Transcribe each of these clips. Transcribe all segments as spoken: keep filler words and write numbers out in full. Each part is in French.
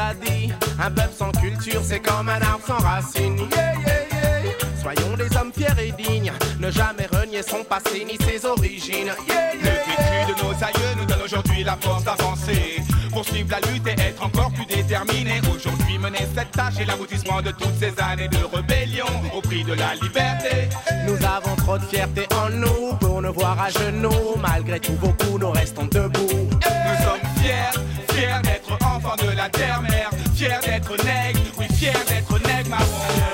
a dit, un peuple sans culture c'est comme un arbre sans racines. Yeah, yeah, yeah. Soyons des hommes fiers et dignes, ne jamais renier son passé ni ses origines. Yeah, yeah, Le vécu de nos aïeux nous donne aujourd'hui la force d'avancer, poursuivre la lutte et être encore plus déterminé. Aujourd'hui mener cette tâche est l'aboutissement de toutes ces années de rébellion au prix de la liberté. Nous avons trop de fierté en nous pour nous voir à genoux. Malgré tout beaucoup nous restons debout. Nous sommes fiers, fiers d'être enfants de la terre-mère, fiers d'être nègres, oui fiers d'être nègres marrons.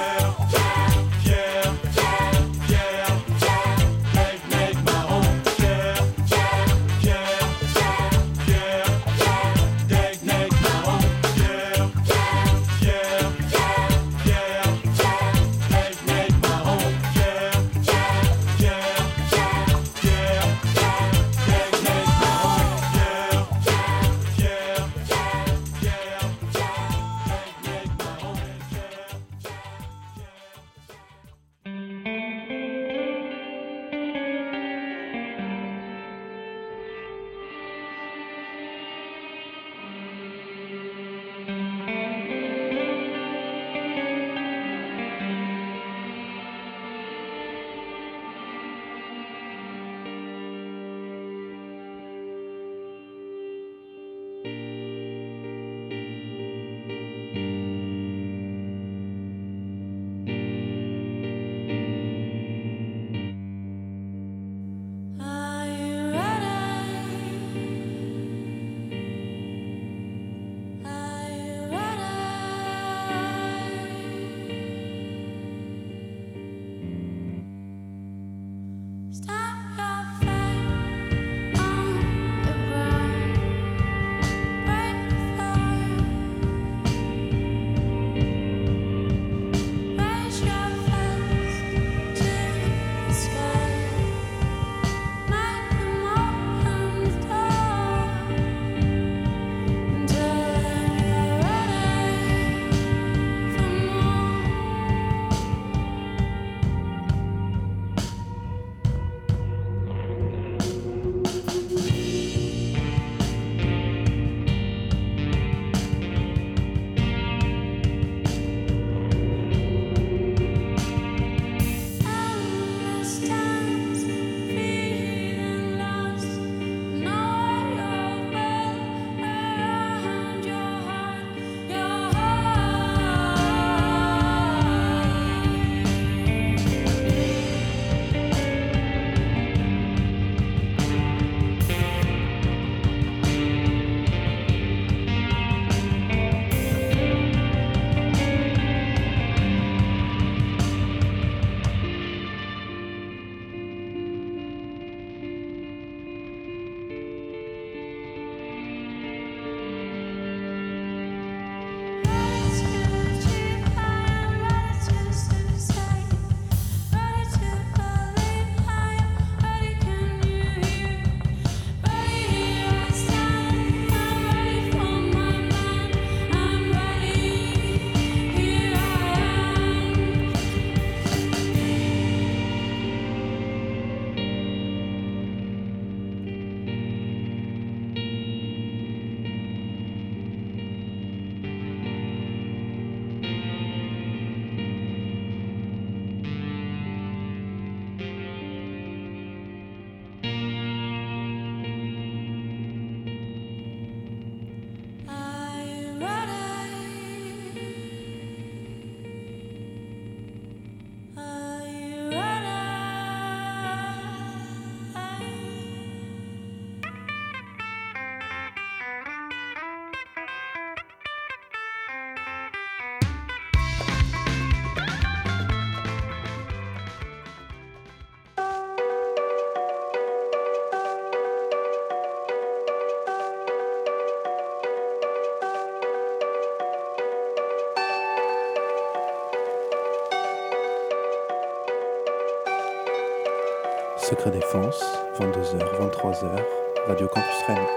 Secret Défense, vingt-deux heures, vingt-trois heures, Radio Campus Rennes.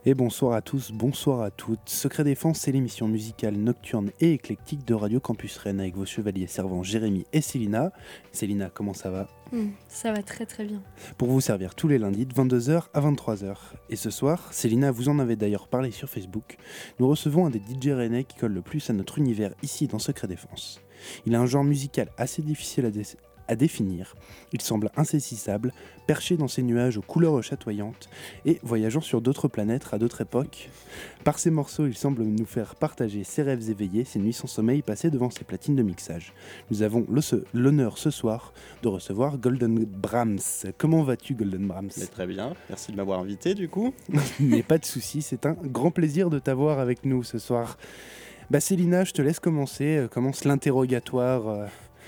Et bonsoir à tous, bonsoir à toutes. Secret Défense, c'est l'émission musicale nocturne et éclectique de Radio Campus Rennes avec vos chevaliers servants Jérémy et Célina. Célina, comment ça va ? mmh, Ça va très très bien. Pour vous servir tous les lundis de vingt-deux heures à vingt-trois heures. Et ce soir, Célina, vous en avez d'ailleurs parlé sur Facebook, nous recevons un des D J rennais qui colle le plus à notre univers ici dans Secret Défense. Il a un genre musical assez difficile à, dé- à définir. Il semble insaisissable, perché dans ses nuages aux couleurs chatoyantes et voyageant sur d'autres planètes à d'autres époques. Par ses morceaux, il semble nous faire partager ses rêves éveillés, ses nuits sans sommeil passées devant ses platines de mixage. Nous avons le ce, l'honneur ce soir de recevoir Golden Brahms. Comment vas-tu, Golden Brahms ? Mais très bien, merci de m'avoir invité du coup. Mais pas de souci, c'est un grand plaisir de t'avoir avec nous ce soir. Bah Célina, je te laisse commencer, euh, commence l'interrogatoire. Euh...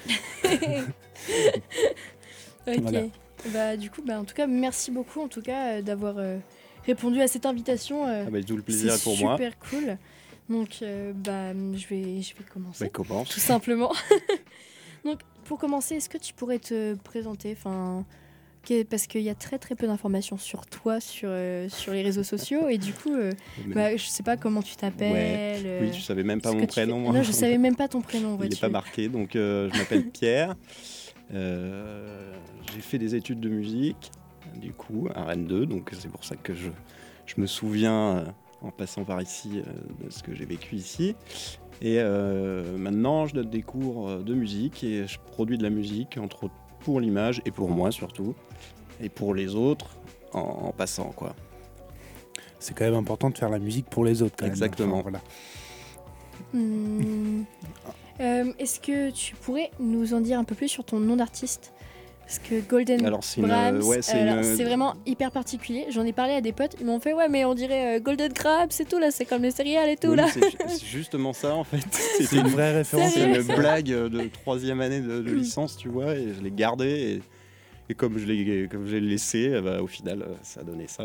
Ok. Voilà. Bah du coup, bah en tout cas, merci beaucoup en tout cas euh, d'avoir euh, répondu à cette invitation. Euh, Ah bah, tout le plaisir c'est pour moi. super cool. Donc euh, bah je vais je vais commencer. Bah, commence. Tout simplement. Donc pour commencer, est-ce que tu pourrais te présenter, enfin parce qu'il y a très très peu d'informations sur toi sur euh, sur les réseaux sociaux et du coup euh, Mais- bah je sais pas comment tu t'appelles. Ouais. euh, Oui, tu savais même pas ce mon que tu fais. prénom. Non, je savais même pas ton prénom. Il vois-tu. n'est pas marqué, donc euh, je m'appelle Pierre. Euh, j'ai fait des études de musique, du coup, à Rennes deux, donc c'est pour ça que je, je me souviens, euh, en passant par ici, euh, de ce que j'ai vécu ici. Et euh, maintenant, je donne des cours de musique et je produis de la musique, entre autres pour l'image et pour moi surtout, et pour les autres, en, en passant, quoi. C'est quand même important de faire la musique pour les autres quand même. Exactement. Enfin, voilà. Hmm. Euh, est-ce que tu pourrais nous en dire un peu plus sur ton nom d'artiste ? Parce que Golden Alors, c'est une- Brahms, ouais, c'est alors, une- c'est vraiment hyper particulier. J'en ai parlé à des potes, ils m'ont fait ouais mais on dirait euh, Golden Crabs et tout là, c'est comme les céréales et tout Oui, là. c'est, c'est justement ça en fait. C'est une vraie référence. C'est Sérieux une blague de troisième année de, de licence, tu vois, et je l'ai gardé et, et comme je l'ai comme je l'ai laissé, eh ben, au final, euh, ça a donné ça.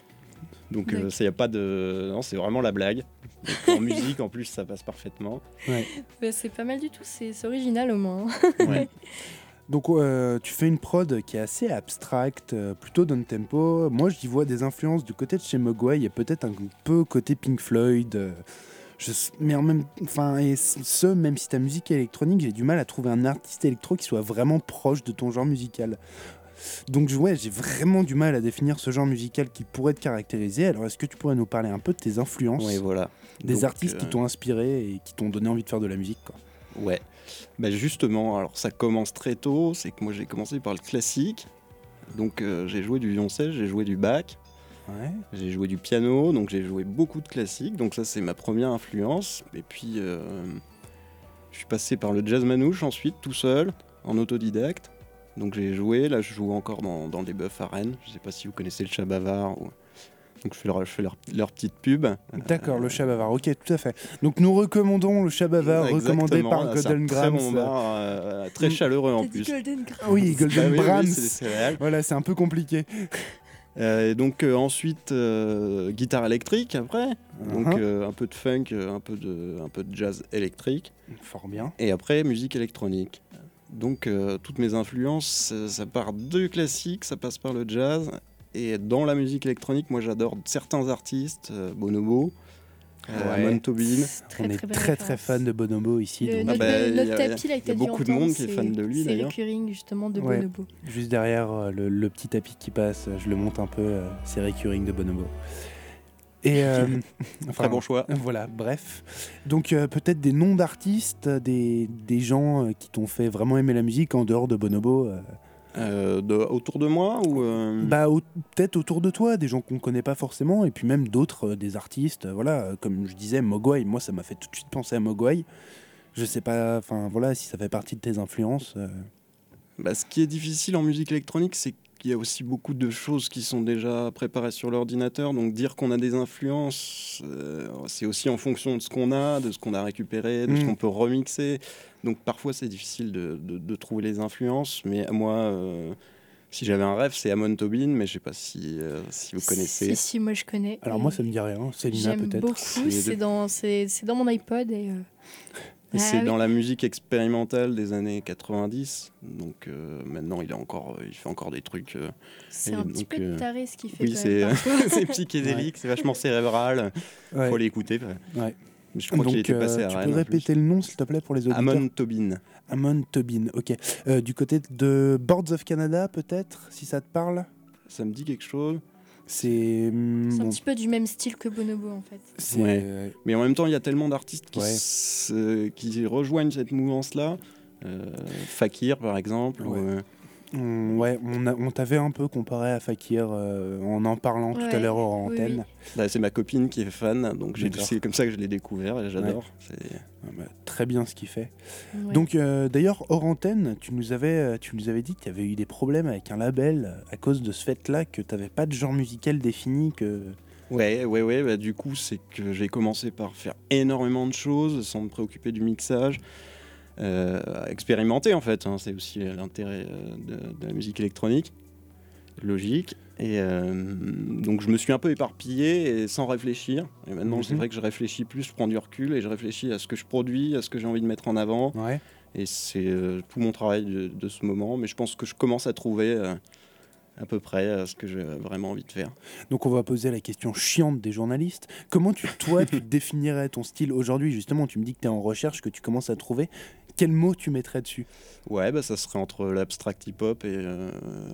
Donc D'accord. euh, ça y a pas de, non, c'est vraiment la blague. Donc, en musique, en plus, ça passe parfaitement. Bah, c'est pas mal du tout, c'est, c'est original au moins. Ouais. Donc euh, tu fais une prod qui est assez abstracte, euh, plutôt down tempo. Moi j'y vois des influences du côté de chez Mogwai et peut-être un peu côté Pink Floyd. euh, je, mais en même, enfin et ce même si ta musique est électronique, j'ai du mal à trouver un artiste électro qui soit vraiment proche de ton genre musical. Donc ouais, j'ai vraiment du mal à définir ce genre musical qui pourrait te caractériser. Alors est-ce que tu pourrais nous parler un peu de tes influences, Ouais, voilà. des Donc, artistes euh, qui t'ont inspiré et qui t'ont donné envie de faire de la musique, quoi. Ouais. Bah justement, alors ça commence très tôt. C'est que moi j'ai commencé par le classique. Donc euh, j'ai joué du violoncelle, j'ai joué du Bach. Ouais. J'ai joué du piano, donc j'ai joué beaucoup de classiques, donc ça c'est ma première influence. Et puis euh, je suis passé par le jazz manouche ensuite, tout seul, en autodidacte. Donc j'ai joué, là je joue encore dans, dans des bœufs à Rennes. Je sais pas si vous connaissez le Chat Bavard. Ou... Donc je fais leur, je fais leur, leur petite pub. D'accord, le chat bavard, ok, tout à fait. Donc nous recommandons le chat bavard, recommandé Exactement, par là, c'est Golden un très Grams. bon bar, euh, très Mm. chaleureux en T'as dit plus. Golden Crabs. Ah oui, Golden Ah oui, oui, Brahms. c'est des céréales. Voilà, c'est un peu compliqué. Euh, et donc euh, ensuite euh, guitare électrique après, donc Uh-huh. euh, un peu de funk, euh, un peu de, un peu de jazz électrique, Fort bien. et après musique électronique. Donc euh, toutes mes influences, ça, ça part de classique, ça passe par le jazz, et dans la musique électronique, moi j'adore certains artistes, euh, Bonobo, euh, Ouais. Amon Tobin. Très, On est très, belle très très référence. fan de Bonobo ici. Le, donc, notre, bah, notre y a- y a- tapis là que y a t'as dû beaucoup de entendre, monde qui est c'est- fan de lui, c'est d'ailleurs. Recurring justement de Ouais. Bonobo. Juste derrière euh, le, le petit tapis qui passe, je le monte un peu, euh, c'est Recurring de Bonobo. Et euh, enfin, Très bon choix. Voilà, bref. Donc euh, peut-être des noms d'artistes, des, des gens euh, qui t'ont fait vraiment aimer la musique en dehors de Bonobo. euh, Euh, de, autour de moi ou euh, Bah au- peut-être autour de toi, des gens qu'on connaît pas forcément, et puis même d'autres, euh, des artistes, euh, voilà, euh, comme je disais, Mogwai, moi ça m'a fait tout de suite penser à Mogwai. Je sais pas, enfin voilà, si ça fait partie de tes influences. euh. Bah, ce qui est difficile en musique électronique, c'est qu'il y a aussi beaucoup de choses qui sont déjà préparées sur l'ordinateur. Donc dire qu'on a des influences, euh, c'est aussi en fonction de ce qu'on a, de ce qu'on a récupéré, de Mm. ce qu'on peut remixer. Donc parfois c'est difficile de, de- de trouver les influences. Mais moi, euh, si j'avais un rêve, c'est Amon Tobin, mais je sais pas si, euh, si vous connaissez. Si, si, moi je connais. Alors Et moi ça me dit rien, Célina j'aime peut-être. beaucoup, C'est c'est de- dans, c'est, c'est dans mon iPod et euh, Et Ah c'est oui. dans la musique expérimentale des années quatre-vingt-dix. Donc euh, maintenant, il, est encore, il fait encore des trucs. Euh, C'est Et un petit donc, peu euh, taré ce qu'il fait. oui, quand c'est, même, parfois. c'est psychédélique, c'est vachement cérébral. Ouais. Faut l'écouter. Ouais. Je crois Donc, qu'il était passé euh, à tu Rennes. peux en plus. répéter le nom, s'il te plaît, pour les auditeurs. Amon Tobin. Amon Tobin, ok. Euh, du côté de Boards of Canada, peut-être, si ça te parle. Ça me dit quelque chose. C'est. hum, C'est un bon, petit peu du même style que Bonobo en fait. c'est- Ouais. euh, Mais en même temps, il y a tellement d'artistes qui, Ouais. se- qui rejoignent cette mouvance-là. Euh, Fakir, par exemple. Ouais. ou, euh, on, ouais, on, a- on t'avait un peu comparé à Fakir euh, en en parlant tout à Ouais, l'heure hors oui, antenne. bah, c'est ma copine qui est fan, donc j'ai- D'accord. c'est comme ça que je l'ai découvert et j'adore. C'est- Ah bah, très bien ce qu'il fait. Ouais. Donc euh, d'ailleurs hors antenne, tu nous avais, euh, tu nous avais dit que tu avais eu des problèmes avec un label euh, à cause de ce fait-là, que tu n'avais pas de genre musical défini, que Ouais, ouais, ouais. Bah, du coup, c'est que j'ai commencé par faire énormément de choses sans me préoccuper du mixage. Euh, à expérimenter en fait, hein, c'est aussi l'intérêt euh, de, de la musique électronique, logique. Et euh, donc je me suis un peu éparpillé et sans réfléchir. Et maintenant, Mhm. c'est vrai que je réfléchis plus, je prends du recul et je réfléchis à ce que je produis, à ce que j'ai envie de mettre en avant. ouais. Et c'est euh, tout mon travail de, de ce moment. Mais je pense que je commence à trouver euh, à peu près euh, ce que j'ai vraiment envie de faire. Donc on va poser la question chiante des journalistes. Comment tu, toi, tu définirais ton style aujourd'hui? Justement, tu me dis que tu es en recherche, que tu commences à trouver. Quel mot tu mettrais dessus? Ouais, bah, ça serait entre l'abstract hip-hop et... Euh,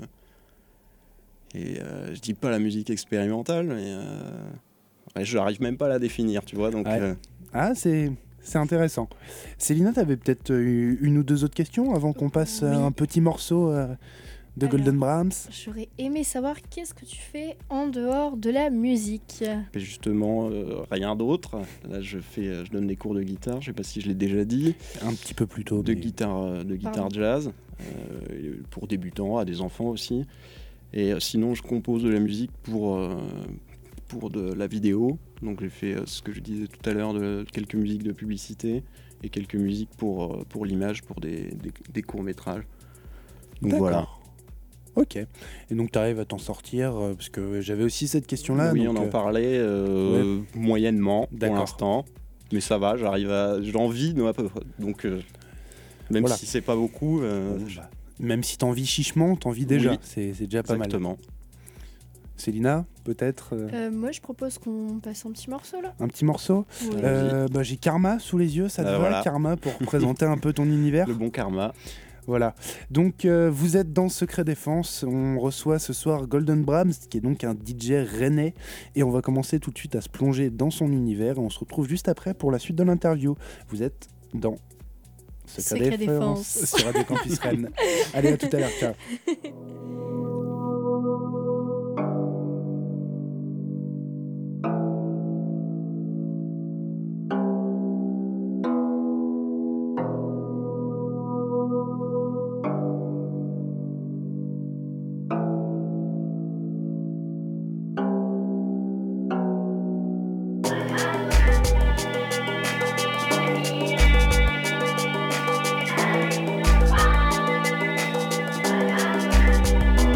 et euh, je dis pas la musique expérimentale, mais... Euh, ouais, je n'arrive même pas à la définir, tu vois. Donc, Ouais. euh, Ah, c'est... C'est intéressant. Célina, tu avais peut-être euh, une ou deux autres questions avant qu'on passe à Oui. un petit morceau euh, de Alors. Golden Brahms. J'aurais aimé savoir qu'est-ce que tu fais en dehors de la musique. et justement, euh, rien d'autre. Là, je, fais, euh, je donne des cours de guitare, je sais pas si je l'ai déjà dit, Un petit peu plus tôt. de mais- guitare, euh, de guitare Pardon. jazz, euh, pour débutants, à des enfants aussi. Et euh, sinon, je compose de la musique pour, euh, pour de la vidéo. Donc j'ai fait euh, ce que je disais tout à l'heure, de quelques musiques de publicité et quelques musiques pour, euh, pour l'image, pour des, des, des courts-métrages. Donc D'accord. voilà. Ok. Et donc tu arrives à t'en sortir, euh, parce que j'avais aussi cette question-là. oui, donc, on en euh, parlait euh, moyennement D'accord. pour l'instant. Mais ça va, j'arrive à... J'en vis à peu près. Donc euh, même Voilà. si c'est pas beaucoup, euh, bon, bah, même si t'en vis chichement, t'en vis déjà. Oui. C'est, c'est déjà pas mal. exactement. Célina, peut-être euh, Euh, moi, je propose qu'on passe un petit morceau là. un petit morceau. Ouais. Euh, bah, j'ai Karma sous les yeux, ça te Ah, va, voilà. Karma, pour présenter un peu ton univers. Le bon karma. Voilà. Donc euh, vous êtes dans Secret Défense. On reçoit ce soir Golden Brahms, qui est donc un D J rennais, et on va commencer tout de suite à se plonger dans son univers. Et on se retrouve juste après pour la suite de l'interview. Vous êtes dans Secret, Secret Défense, Défense. sur Radio Campus Rennes. Allez, à tout à l'heure. Ciao. Thank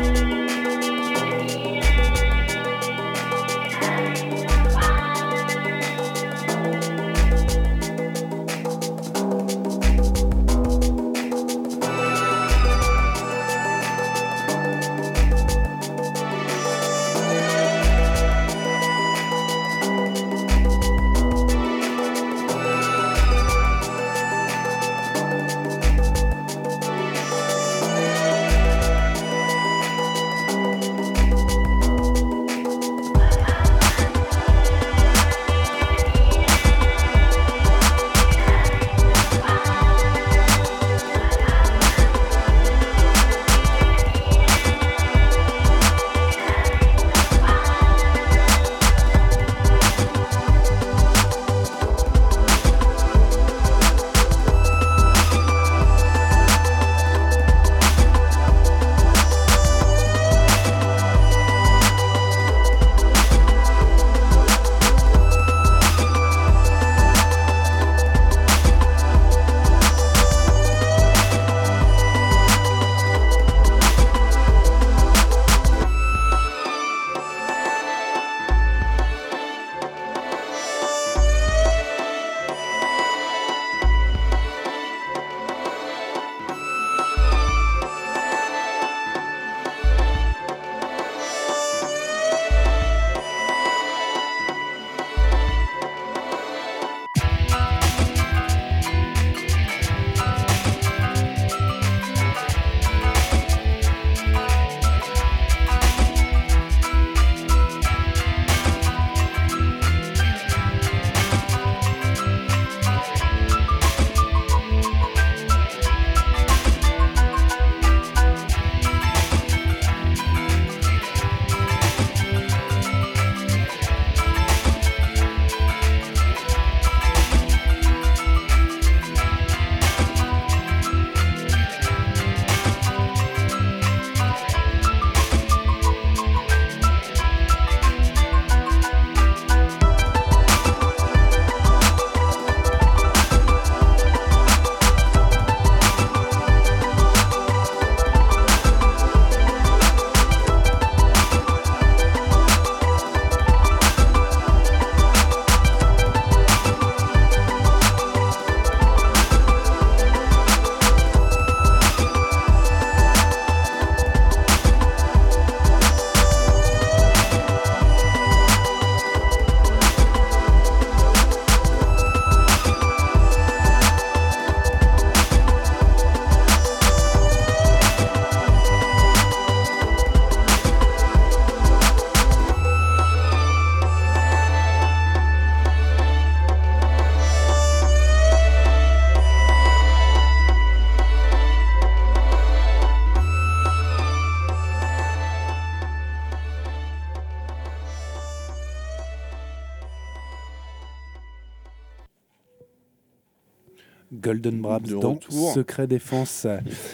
Golden Brabs De dans retour. Secret Défense.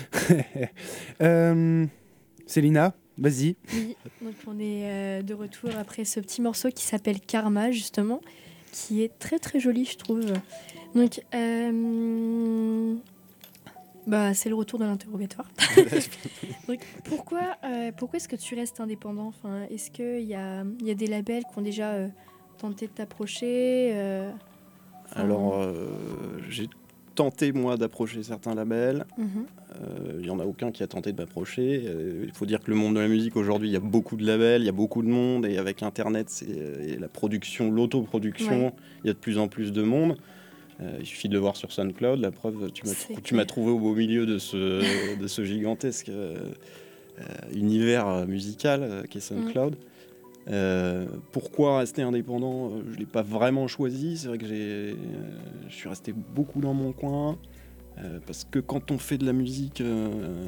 euh, Célina, vas-y. Oui, donc on est euh, de retour après ce petit morceau qui s'appelle Karma, justement, qui est très très joli, je trouve. Donc, euh, bah, c'est le retour de l'interrogatoire. Donc, pourquoi, euh, pourquoi est-ce que tu restes indépendant, enfin, est-ce qu'il y a, y a des labels qui ont déjà euh, tenté de t'approcher euh, enfin, Alors, euh, j'ai tenté, moi, d'approcher certains labels. mhm. Il n'y en a aucun qui a tenté de m'approcher. Euh, Il faut dire que le monde de la musique, aujourd'hui, il y a beaucoup de labels, il y a beaucoup de monde. Et avec Internet, c'est, et la production, l'autoproduction, Ouais. il y a de plus en plus de monde. Euh, il suffit de le voir sur SoundCloud. La preuve, tu m'as, C'est tu clair. m'as trouvé au beau milieu de ce, de ce gigantesque euh, euh, univers musical euh, qu'est SoundCloud. Euh, pourquoi rester indépendant? Euh, Je ne l'ai pas vraiment choisi. C'est vrai que j'ai, euh, je suis resté beaucoup dans mon coin. Euh, parce que quand on fait de la musique euh,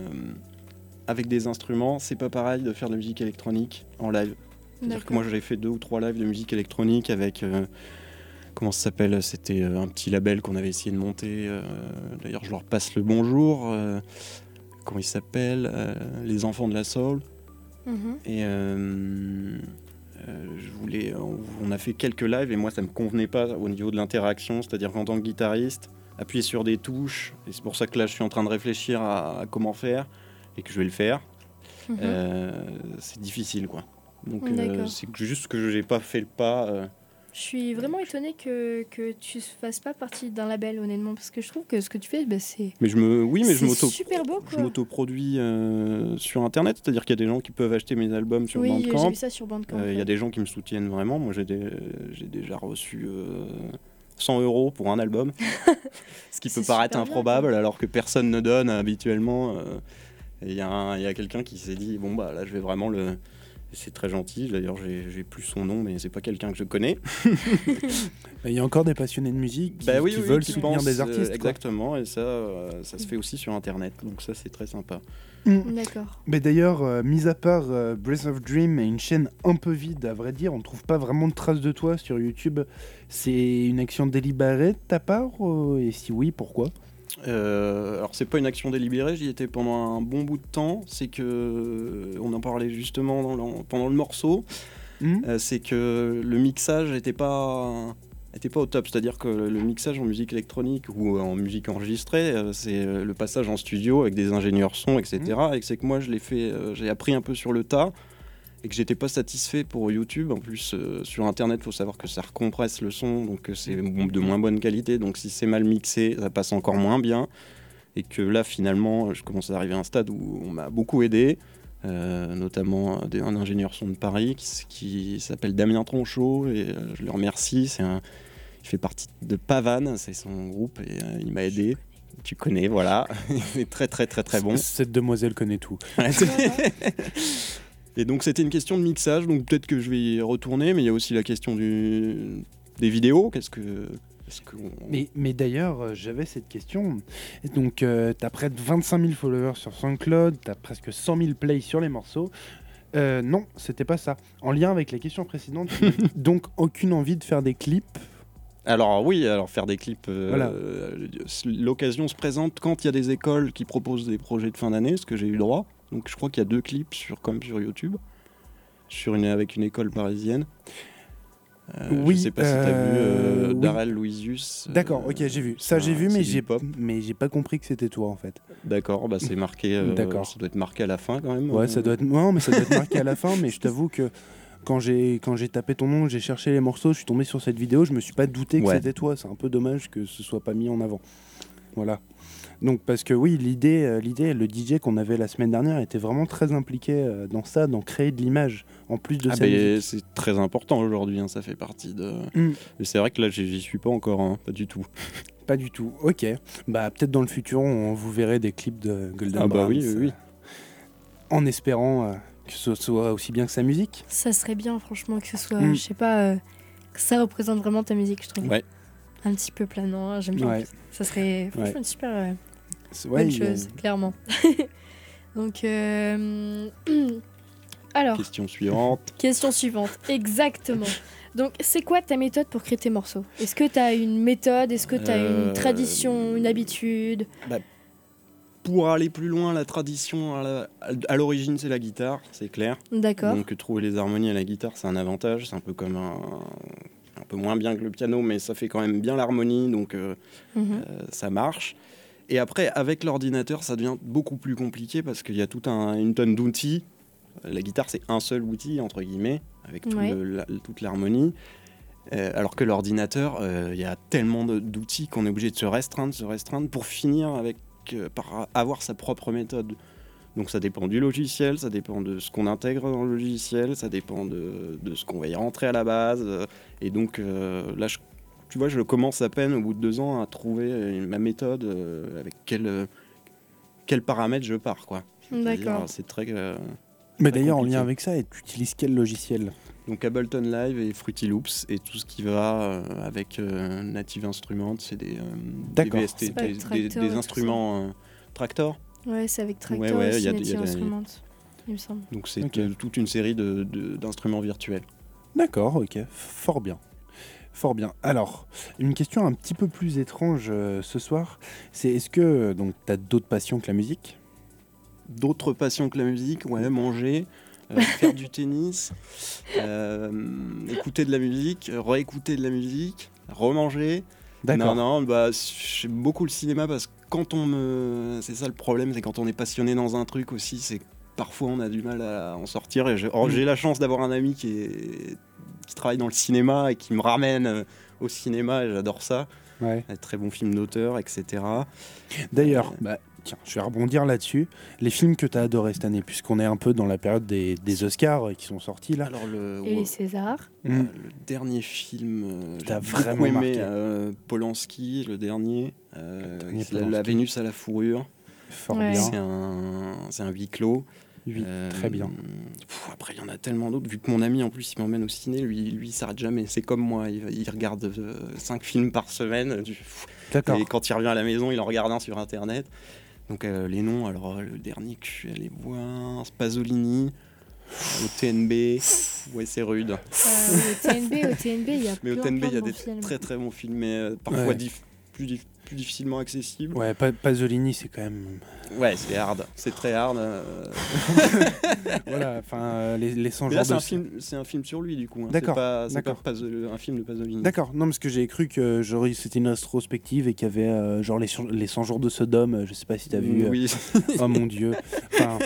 avec des instruments, c'est pas pareil de faire de la musique électronique en live. C'est-à-dire que D'accord. moi j'ai fait deux ou trois lives de musique électronique avec... euh, comment ça s'appelle? C'était euh, un petit label qu'on avait essayé de monter. euh, D'ailleurs, je leur passe le bonjour. euh, comment il s'appelle? Euh, Les Enfants de la Soul. Mhm. Et euh, euh, je voulais, on, on a fait quelques lives et moi ça me convenait pas au niveau de l'interaction. C'est-à-dire qu'en tant que guitariste, appuyer sur des touches, et c'est pour ça que là je suis en train de réfléchir à, à comment faire et que je vais le faire. Mhm. Euh, c'est difficile quoi. Donc euh, D'accord. c'est que- juste que j'ai pas fait le pas. euh, Je suis vraiment étonnée que, que tu ne fasses pas partie d'un label, honnêtement, parce que je trouve que ce que tu fais, bah, c'est Mais je me, oui, mais je c'est m'auto, super beau, je quoi. m'autoproduis euh, sur internet, c'est-à-dire qu'il y a des gens qui peuvent acheter mes albums sur Oui, j'ai Bandcamp. vu ça sur Bandcamp. Euh, Il y ouais. a des gens qui me soutiennent vraiment. Moi, j'ai, des- j'ai déjà reçu euh, cent euros pour un album, ce qui C'est peut paraître super bien, improbable, quoi. alors que personne ne donne habituellement. euh, et Il y, a un- il y a quelqu'un qui s'est dit bon bah là, je vais vraiment le. Et c'est très gentil. D'ailleurs, j'ai, j'ai plus son nom, mais c'est pas quelqu'un que je connais. Il y a encore des passionnés de musique qui, Bah oui, qui oui, veulent qui soutenir pensent, des euh, artistes. quoi. exactement, et ça, euh, ça se fait aussi sur internet. Donc ça, c'est très sympa. D'accord. Mais d'ailleurs, euh, mis à part euh, Breath of Dream et une chaîne un peu vide, à vrai dire, on trouve pas vraiment de traces de toi sur YouTube. C'est une action délibérée de ta part euh, et si oui, pourquoi? Euh, alors c'est pas une action délibérée, j'y étais pendant un bon bout de temps. C'est que euh, on en parlait justement dans le- pendant le morceau. Hmm Euh, c'est que le mixage était pas était pas au top. C'est-à-dire que le mixage en musique électronique ou en musique enregistrée, euh, c'est euh, le passage en studio avec des ingénieurs son, et cetera. Et que c'est que moi je l'ai fait, euh, j'ai appris un peu sur le tas. Et que j'étais pas satisfait pour YouTube. En plus, euh, sur Internet, il faut savoir que ça recompresse le son, donc euh, c'est de moins bonne qualité. Donc si c'est mal mixé, ça passe encore moins bien. Et que là, finalement, je commence à arriver à un stade où on m'a beaucoup aidé, euh, notamment un, un ingénieur son de Paris qui, s- qui s'appelle Damien Tronchot, et euh, je le remercie. C'est un, il fait partie de Pavane, c'est son groupe, et euh, il m'a aidé. Tu connais, voilà. Il est très très très très bon. Cette demoiselle connaît tout. Et donc c'était une question de mixage, donc peut-être que je vais y retourner, mais il y a aussi la question du... des vidéos. Qu'est-ce que... Est-ce que on- Mais, mais d'ailleurs, euh, j'avais cette question. Et donc, euh, t'as près de vingt-cinq mille followers sur SoundCloud, t'as presque cent mille plays sur les morceaux. Euh, non, c'était pas ça. En lien avec la question précédente, donc aucune envie de faire des clips. Alors oui, alors faire des clips, euh, Voilà. euh, l'occasion se présente quand il y a des écoles qui proposent des projets de fin d'année, ce que j'ai eu droit. Donc je crois qu'il y a deux clips sur, comme sur YouTube, sur une, avec une école parisienne. Euh, Oui, je sais pas si t'as vu euh, euh, oui. Darrell Louisius. D'accord, euh, ok, j'ai vu. Ça, c'est j'ai un- vu, c'est mais du j'ai, hip-hop. mais j'ai pas compris que c'était toi, en fait. D'accord, bah c'est marqué. euh, D'accord. Ça doit être marqué à la fin quand même. Ouais, euh. ça doit être, non, mais ça doit être marqué à la fin, mais je t'avoue que quand j'ai, quand j'ai tapé ton nom, j'ai cherché les morceaux, je suis tombé sur cette vidéo, je me suis pas douté que Ouais. c'était toi. C'est un peu dommage que ce soit pas mis en avant. Voilà. Donc, parce que oui, l'idée, euh, l'idée, le D J qu'on avait la semaine dernière était vraiment très impliqué euh, dans ça, dans créer de l'image, en plus de Ah sa ben, musique. c'est très important aujourd'hui, hein, ça fait partie de. Mm. Mais c'est vrai que là, j'y j'y suis pas encore, hein, pas du tout. Pas du tout. Ok. Bah, peut-être dans le futur, on vous verrez des clips de Golden Ah bah Browns, oui, oui, oui. euh, en espérant euh, que ce soit aussi bien que sa musique. Ça serait bien, franchement, que ce soit, Mm. je sais pas, euh, que ça représente vraiment ta musique, je trouve. Ouais. Un petit peu planant, hein, j'aime bien. Ouais. Ça serait franchement Ouais. une super euh, C'est- ouais, bonne il y a- chose, clairement. Donc, euh, alors, Question suivante. question suivante, exactement. Donc, c'est quoi ta méthode pour créer tes morceaux ? Est-ce que tu as une méthode ? Est-ce que tu as Euh, une tradition, une habitude ? Bah, pour aller plus loin, la tradition à, la- à l'origine, c'est la guitare, c'est clair. D'accord. Donc trouver les harmonies à la guitare, c'est un avantage. C'est un peu comme un, un peu moins bien que le piano, mais ça fait quand même bien l'harmonie, donc euh, Mhm. euh, ça marche. Et après, avec l'ordinateur, ça devient beaucoup plus compliqué parce qu'il y a toute un, une tonne d'outils. La guitare, c'est un seul outil, entre guillemets, avec tout Ouais. le- la- toute l'harmonie. Euh, alors que l'ordinateur, euh, il y a tellement de- d'outils qu'on est obligé de se restreindre, se restreindre pour finir avec, euh, par avoir sa propre méthode. Donc ça dépend du logiciel, ça dépend de ce qu'on intègre dans le logiciel, ça dépend de, de ce qu'on va y rentrer à la base. euh, Et donc euh, là, je, tu vois, je commence à peine au bout de deux ans à trouver euh, ma méthode euh, avec quel, euh, quel paramètre je pars, quoi. C'est-à-dire, D'accord. C'est très... euh, Mais Très d'ailleurs, en compliqué. lien avec ça, tu utilises quel logiciel ? Donc Ableton Live et Fruity Loops et tout ce qui va euh, avec euh, Native Instruments, c'est des, euh, des D'accord. V S T, C'est pas des, avec des- Tractor des et tout instruments euh, Tractor. Ouais, c'est avec Tractor Ouais, ouais, aussi, y a des- Native y a des- Instruments, il me semble. Donc c'est Ok. euh, toute une série de, de- d'instruments virtuels. D'accord, ok, fort bien. Fort bien. Alors, une question un petit peu plus étrange euh, ce soir, c'est est-ce que euh, donc tu as d'autres passions que la musique ? D'autres passions que la musique, ouais, manger, euh, faire du tennis, euh, écouter de la musique, réécouter de la musique, remanger. D'accord. Non, non, bah, j'aime beaucoup le cinéma parce que quand on me... C'est ça le problème, c'est quand on est passionné dans un truc aussi, c'est que parfois on a du mal à en sortir. Et j'ai, or, Mm. j'ai la chance d'avoir un ami qui, est... qui travaille dans le cinéma et qui me ramène euh, au cinéma et j'adore ça. Ouais. Des très bons films d'auteur, et cetera. D'ailleurs, bah, tiens, je vais rebondir là-dessus. Les films que tu as adorés cette année, puisqu'on est un peu dans la période des, des Oscars euh, qui sont sortis là. Alors le, Et les Césars. euh, Mm. le dernier film, euh, T'as j'ai vraiment beaucoup aimé marqué. euh, Polanski, le dernier, euh, dernier c'est la, la Polanski. Vénus à la fourrure. Fort Ouais. bien. C'est un, c'est un huis clos. Oui, Euh, très bien. pff, après, il y en a tellement d'autres. Vu que mon ami, en plus, il m'emmène au ciné, lui, lui il s'arrête jamais. C'est comme moi, il, il regarde cinq films par semaine. Du- pff, D'accord. Et quand il revient à la maison, il en regarde un sur Internet. Donc, euh, les noms, alors, euh, le dernier que je suis allé voir, c'est Pasolini, au T N B. Ouais, c'est rude. Euh, au T N B, au T N B, il y a Mais au plein, T N B, plein il y a de des bons films. très très bons films, mais euh, parfois Ouais. dif- plus, dif- plus difficilement accessibles. Ouais, Pa- Pasolini, c'est quand même. Ouais, c'est hard. C'est très hard. euh, Voilà, enfin, euh, les, les cent Mais là, jours c'est de. un, film, c'est un film sur lui, du coup. Hein. D'accord, C'est pas, c'est pas d'accord. Pasol- un film de Pasolini. D'accord, non, parce que j'ai cru que genre, c'était une rétrospective et qu'il y avait euh, genre les, sur- les cent jours de Sodome, euh, je sais pas si t'as vu. euh, Oui. Oh mon dieu. Enfin,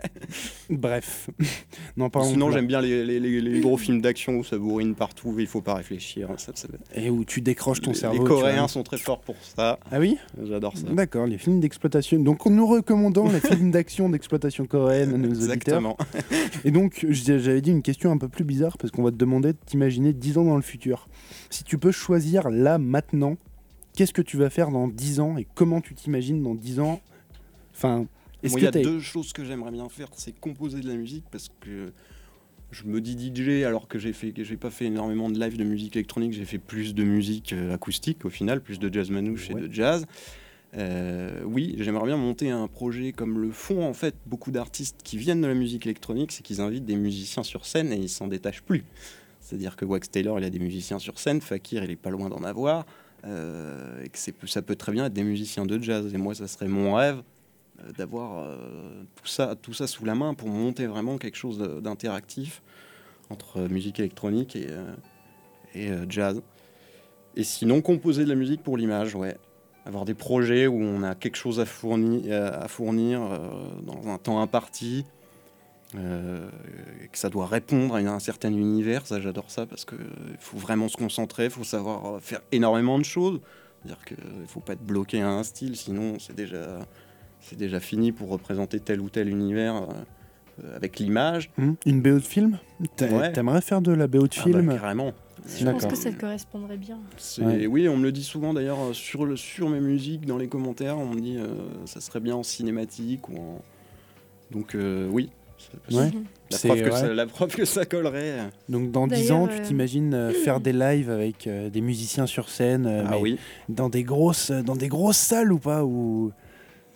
bref. Non, parlons Sinon, de là. j'aime bien les, les- les- les gros films d'action où ça bourrine partout, il faut pas réfléchir. Ça, ça- Et où tu décroches ton les, cerveau. les tu Coréens vois. sont très forts pour ça. Ah oui. J'adore ça. D'accord, les films d'exploitation. Donc nous recommandons les films d'action d'exploitation coréenne à nos auditeurs. Exactement. Et donc j- j'avais dit une question un peu plus bizarre parce qu'on va te demander de t'imaginer dix ans dans le futur. Si tu peux choisir là, maintenant, qu'est-ce que tu vas faire dans dix ans et comment tu t'imagines dans dix ans? Enfin, est-ce Moi, que il y a t'as- deux choses que j'aimerais bien faire, c'est composer de la musique parce que je me dis D J alors que j'ai fait, que j'ai pas fait énormément de live de musique électronique, j'ai fait plus de musique euh, acoustique au final, plus de jazz manouche Ouais. et de jazz. Euh, oui, j'aimerais bien monter un projet comme le font en fait beaucoup d'artistes qui viennent de la musique électronique, c'est qu'ils invitent des musiciens sur scène et ils s'en détachent plus. C'est-à-dire que Wax Taylor, il a des musiciens sur scène, Fakir, il est pas loin d'en avoir, euh, et que c'est, ça peut très bien être des musiciens de jazz. Et moi, ça serait mon rêve euh, d'avoir euh, tout ça, tout ça sous la main pour monter vraiment quelque chose de- d'interactif entre euh, musique électronique et, euh, et euh, jazz. Et sinon, composer de la musique pour l'image, ouais. Avoir des projets où on a quelque chose à fournir, à fournir euh, dans un temps imparti, euh, et que ça doit répondre à une- un certain univers. Ça, j'adore ça parce qu'il faut vraiment se concentrer, il faut savoir euh, faire énormément de choses. C'est-à-dire qu'il ne faut pas être bloqué à un style, sinon c'est déjà, c'est déjà fini pour représenter tel ou tel univers euh, avec l'image. Hmm, une B O de film? T'a- Ouais. T'aimerais faire de la B O de Ah film? bah, carrément. Je pense D'accord. que ça te correspondrait bien. C'est- Ouais. Oui, on me le dit souvent d'ailleurs euh, sur, le, sur mes musiques, dans les commentaires, on me dit euh, ça serait bien en cinématique ou en... Donc euh, oui, c'est- Ouais. Mhm. la, C'est- preuve que ouais. ça, la preuve que ça collerait. Donc dans dix D'ailleurs, ans, tu euh, t'imagines euh, faire des lives avec euh, des musiciens sur scène, euh, ah mais oui, dans des grosses, dans des grosses salles ou pas ou...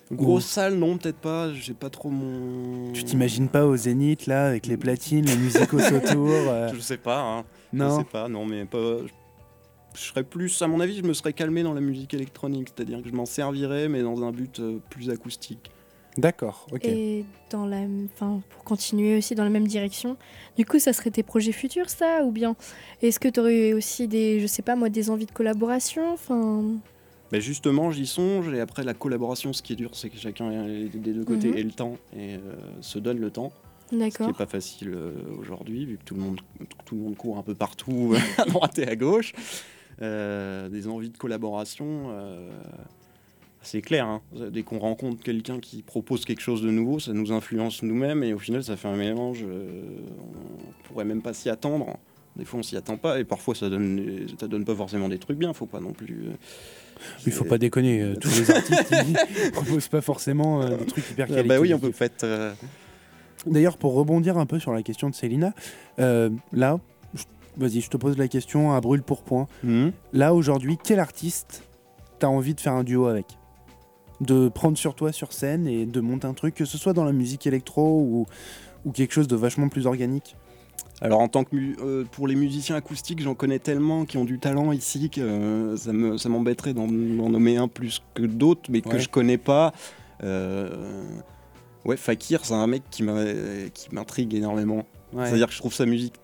Grosse salle, non, peut-être pas. J'ai pas trop mon. Tu t'imagines pas au Zénith, là, avec les platines, les musicos autour euh... Je sais pas, hein. Non. Je sais pas, non, mais pas. Je serais plus, à mon avis, je me serais calmé dans la musique électronique, c'est-à-dire que je m'en servirais, mais dans un but euh, plus acoustique. D'accord, ok. Et dans la, enfin, pour continuer aussi dans la même direction, du coup, ça serait tes projets futurs, ça, ou bien est-ce que tu aurais aussi des, je sais pas moi, des envies de collaboration, enfin. Mais justement, j'y songe, et après la collaboration, ce qui est dur, c'est que chacun des deux côtés Mhm. ait le temps et euh, se donne le temps. Ce qui D'accord. n'est pas facile euh, aujourd'hui, vu que tout le monde, tout le monde court un peu partout, à droite et à gauche. Euh, des envies de collaboration, euh, c'est clair. Hein. Dès qu'on rencontre quelqu'un qui propose quelque chose de nouveau, ça nous influence nous-mêmes et au final, ça fait un mélange. Euh, on pourrait même pas s'y attendre. Des fois, on s'y attend pas et parfois, ça donne, des- ça donne pas forcément des trucs bien. Faut pas non plus. Euh, Il faut pas déconner, euh, tous les artistes ils proposent pas forcément euh, des trucs hyper Ah qualitatifs. bah oui, on peut pas être. Euh... D'ailleurs, pour rebondir un peu sur la question de Célina, euh, là, je- vas-y, je te pose la question à brûle pour point. Mmh. Là, aujourd'hui, quel artiste t'as envie de faire un duo avec ? De prendre sur toi sur scène et de monter un truc, que ce soit dans la musique électro ou, ou quelque chose de vachement plus organique ? Alors en tant que mu- euh, pour les musiciens acoustiques, j'en connais tellement qui ont du talent ici que euh, ça me ça m'embêterait d'en, d'en nommer un plus que d'autres, mais que Ouais. je connais pas. Euh, ouais, Fakir, c'est un mec qui m'a qui m'intrigue énormément. Ouais. C'est-à-dire que je trouve sa musique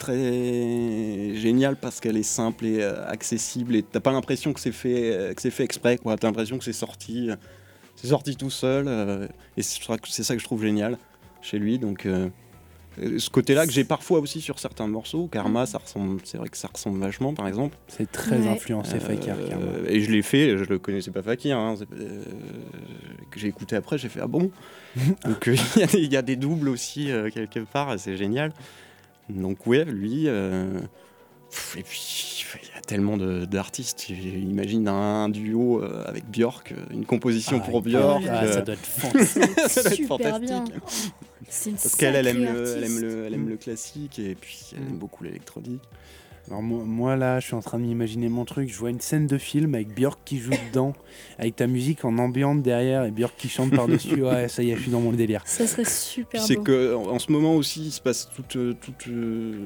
très géniale parce qu'elle est simple et euh, accessible et t'as pas l'impression que c'est fait euh, que c'est fait exprès, quoi. T'as l'impression que c'est sorti euh, c'est sorti tout seul euh, et c'est, c'est ça que je trouve génial chez lui. Donc euh, ce côté-là que j'ai parfois aussi sur certains morceaux. Karma, ça ressemble, c'est vrai que ça ressemble vachement, par exemple. C'est très Ouais. influencé Euh, Fakir. Karma. et je l'ai fait, je le connaissais pas Fakir, hein, c'est- euh, que j'ai écouté après, j'ai fait ah bon. Donc euh, il y a des- il y, a des doubles aussi euh, quelque part, et c'est génial. Donc ouais, lui. euh, pff, et puis il y a tellement de- d'artistes. Imagine un duo euh, avec Björk, une composition Ah, pour ouais. Björk. Ah, euh, ça doit être fantastique. ça doit être Super fantastique. bien. C'est une Parce qu'elle, elle aime, sacrée le, elle, aime artiste. le, elle aime le classique et puis elle aime Mm. beaucoup l'électronique. Alors moi, moi, là, je suis en train de m'imaginer mon truc. Je vois une scène de film avec Björk qui joue dedans, avec ta musique en ambiante derrière et Björk qui chante par-dessus. Ouais, ça y est, je suis dans mon délire. Ça serait Puis super c'est beau. que en, en ce moment aussi, il se passe toute, euh, toute, euh,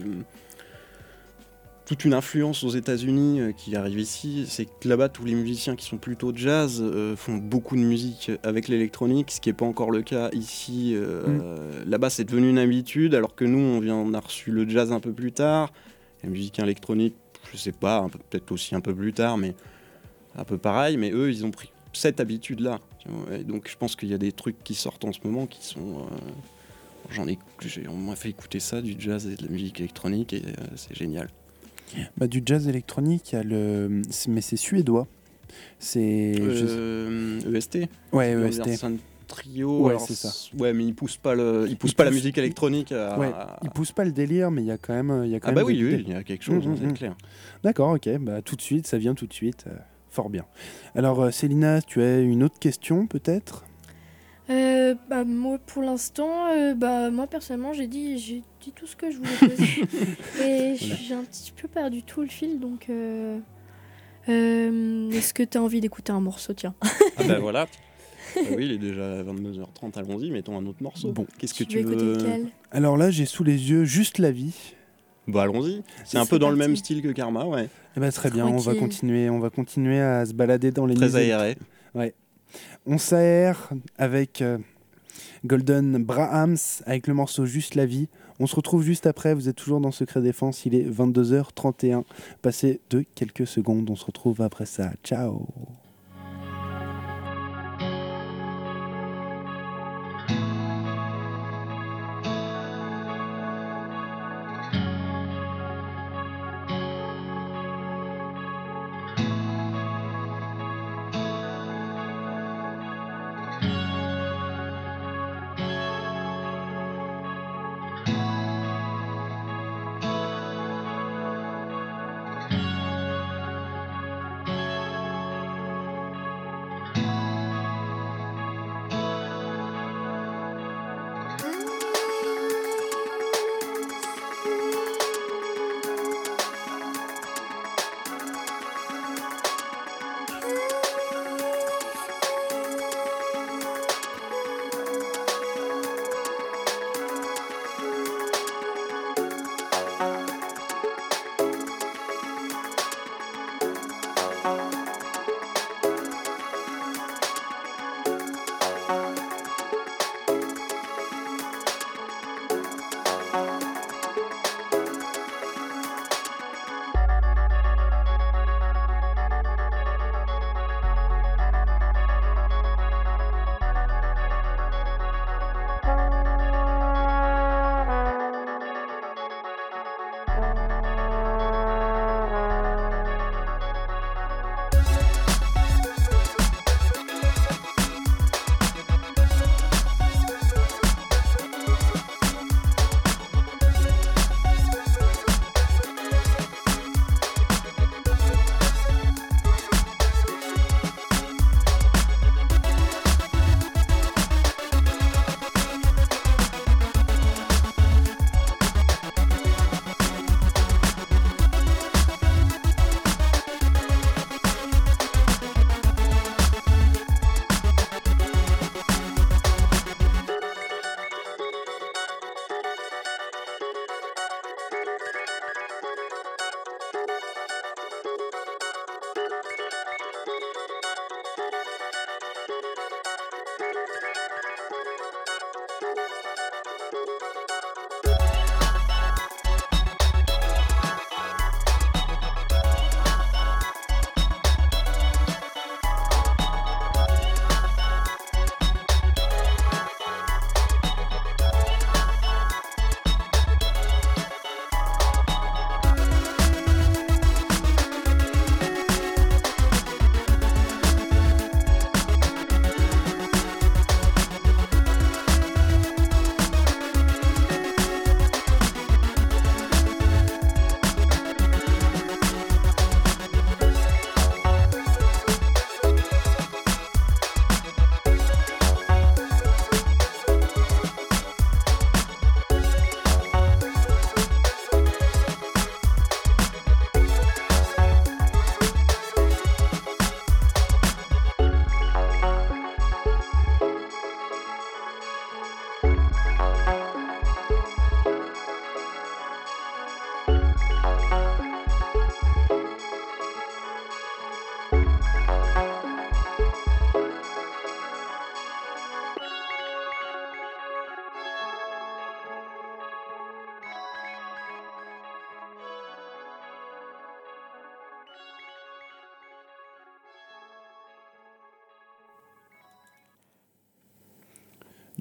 toute une influence aux États-Unis euh, qui arrive ici. C'est que là-bas, tous les musiciens qui sont plutôt jazz euh, font beaucoup de musique avec l'électronique, ce qui n'est pas encore le cas ici. Euh, Mm. euh, là-bas, c'est devenu une habitude, alors que nous, on vient, on a reçu le jazz un peu plus tard. La musique électronique, je sais pas, un peu- peut-être aussi un peu plus tard, mais un peu pareil. Mais eux, ils ont pris cette habitude-là. tu vois. Et donc, je pense qu'il y a des trucs qui sortent en ce moment qui sont. euh, J'en ai, j'ai, on m'a fait écouter ça, du jazz et de la musique électronique, et euh, c'est génial. Bah, du jazz électronique, il y a le... c'est- mais c'est suédois. C'est... je- Euh, E S T Ouais, E S T. Anderson Trio. Ouais, alors, c'est ça. Ouais, mais ils poussent pas, le, ils poussent Ils pas la poussent- musique électronique à. Ouais, à- il pousse pas le délire, mais il y a quand même, il y a quand Ah même bah oui, des- oui, il y a quelque chose, Mmh, hein, c'est mmh. clair. D'accord, ok. Bah, tout de suite, ça vient tout de suite. euh, fort bien. Alors, euh, Célina, tu as une autre question, peut-être ? Euh, bah, moi, pour l'instant, euh, bah, moi, personnellement, j'ai dit, j'ai dit tout ce que je voulais poser. Et j'ai un petit peu perdu tout le fil, donc... euh, euh, est-ce que tu as envie d'écouter un morceau, tiens? Ah bah voilà. Bah oui, il est déjà vingt-deux heures trente, allons-y, mettons un autre morceau. Bon. Qu'est-ce que Tu tu veux écouter veux lequel? Alors là, j'ai sous les yeux Juste la vie. Bah allons-y. C'est un C'est peu dans le parti. même style que Karma, ouais. Eh ben, très bien, on va Tranquille. continuer, on va continuer à se balader dans les Très news. aéré. On s'aère avec euh, Golden Brahams, avec le morceau Juste la vie. On se retrouve juste après, vous êtes toujours dans Secret Défense, il est vingt-deux heures trente et un. Passé de quelques secondes, on se retrouve après ça. Ciao. Thank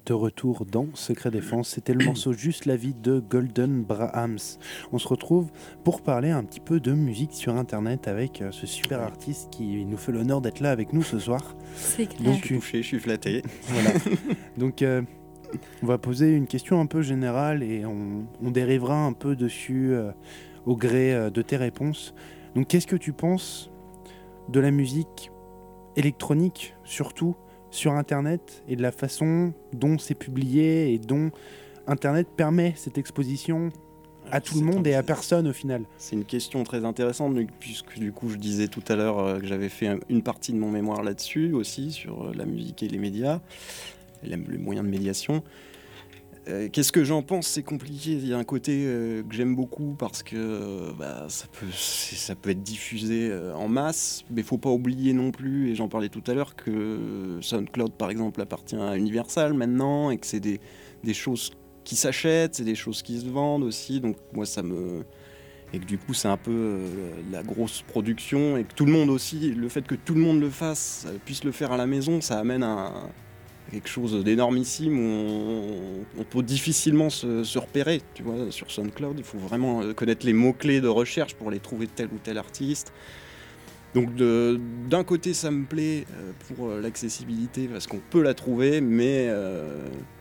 de retour dans Secret Défense. C'était le morceau Juste la vie de Golden Brahms. On se retrouve pour parler un petit peu de musique sur Internet avec ce super artiste qui nous fait l'honneur d'être là avec nous ce soir. C'est clair. Donc, je suis touché, je suis flatté. Voilà. Donc, euh, on va poser une question un peu générale et on, on dérivera un peu dessus euh, au gré euh, de tes réponses. Donc, qu'est-ce que tu penses de la musique électronique, surtout sur Internet, et de la façon dont c'est publié et dont Internet permet cette exposition à tout le monde et à personne au final? C'est une question très intéressante, puisque du coup je disais tout à l'heure euh, que j'avais fait une partie de mon mémoire là-dessus aussi, sur euh, la musique et les médias, et la, les moyens de médiation. Euh, qu'est-ce que j'en pense? C'est compliqué. Il y a un côté euh, que j'aime beaucoup parce que euh, bah, ça, peut, ça peut être diffusé euh, en masse, mais il ne faut pas oublier non plus, et j'en parlais tout à l'heure, que SoundCloud par exemple appartient à Universal maintenant, et que c'est des, des choses qui s'achètent, c'est des choses qui se vendent aussi, donc moi ça me... Et que du coup c'est un peu euh, la grosse production, et que tout le monde aussi, le fait que tout le monde le fasse, puisse le faire à la maison, ça amène un... quelque chose d'énormissime où on, on peut difficilement se, se repérer, tu vois, sur SoundCloud. Il faut vraiment connaître les mots-clés de recherche pour les trouver tel ou tel artiste. Donc de, d'un côté, ça me plaît euh, pour l'accessibilité parce qu'on peut la trouver, mais, euh,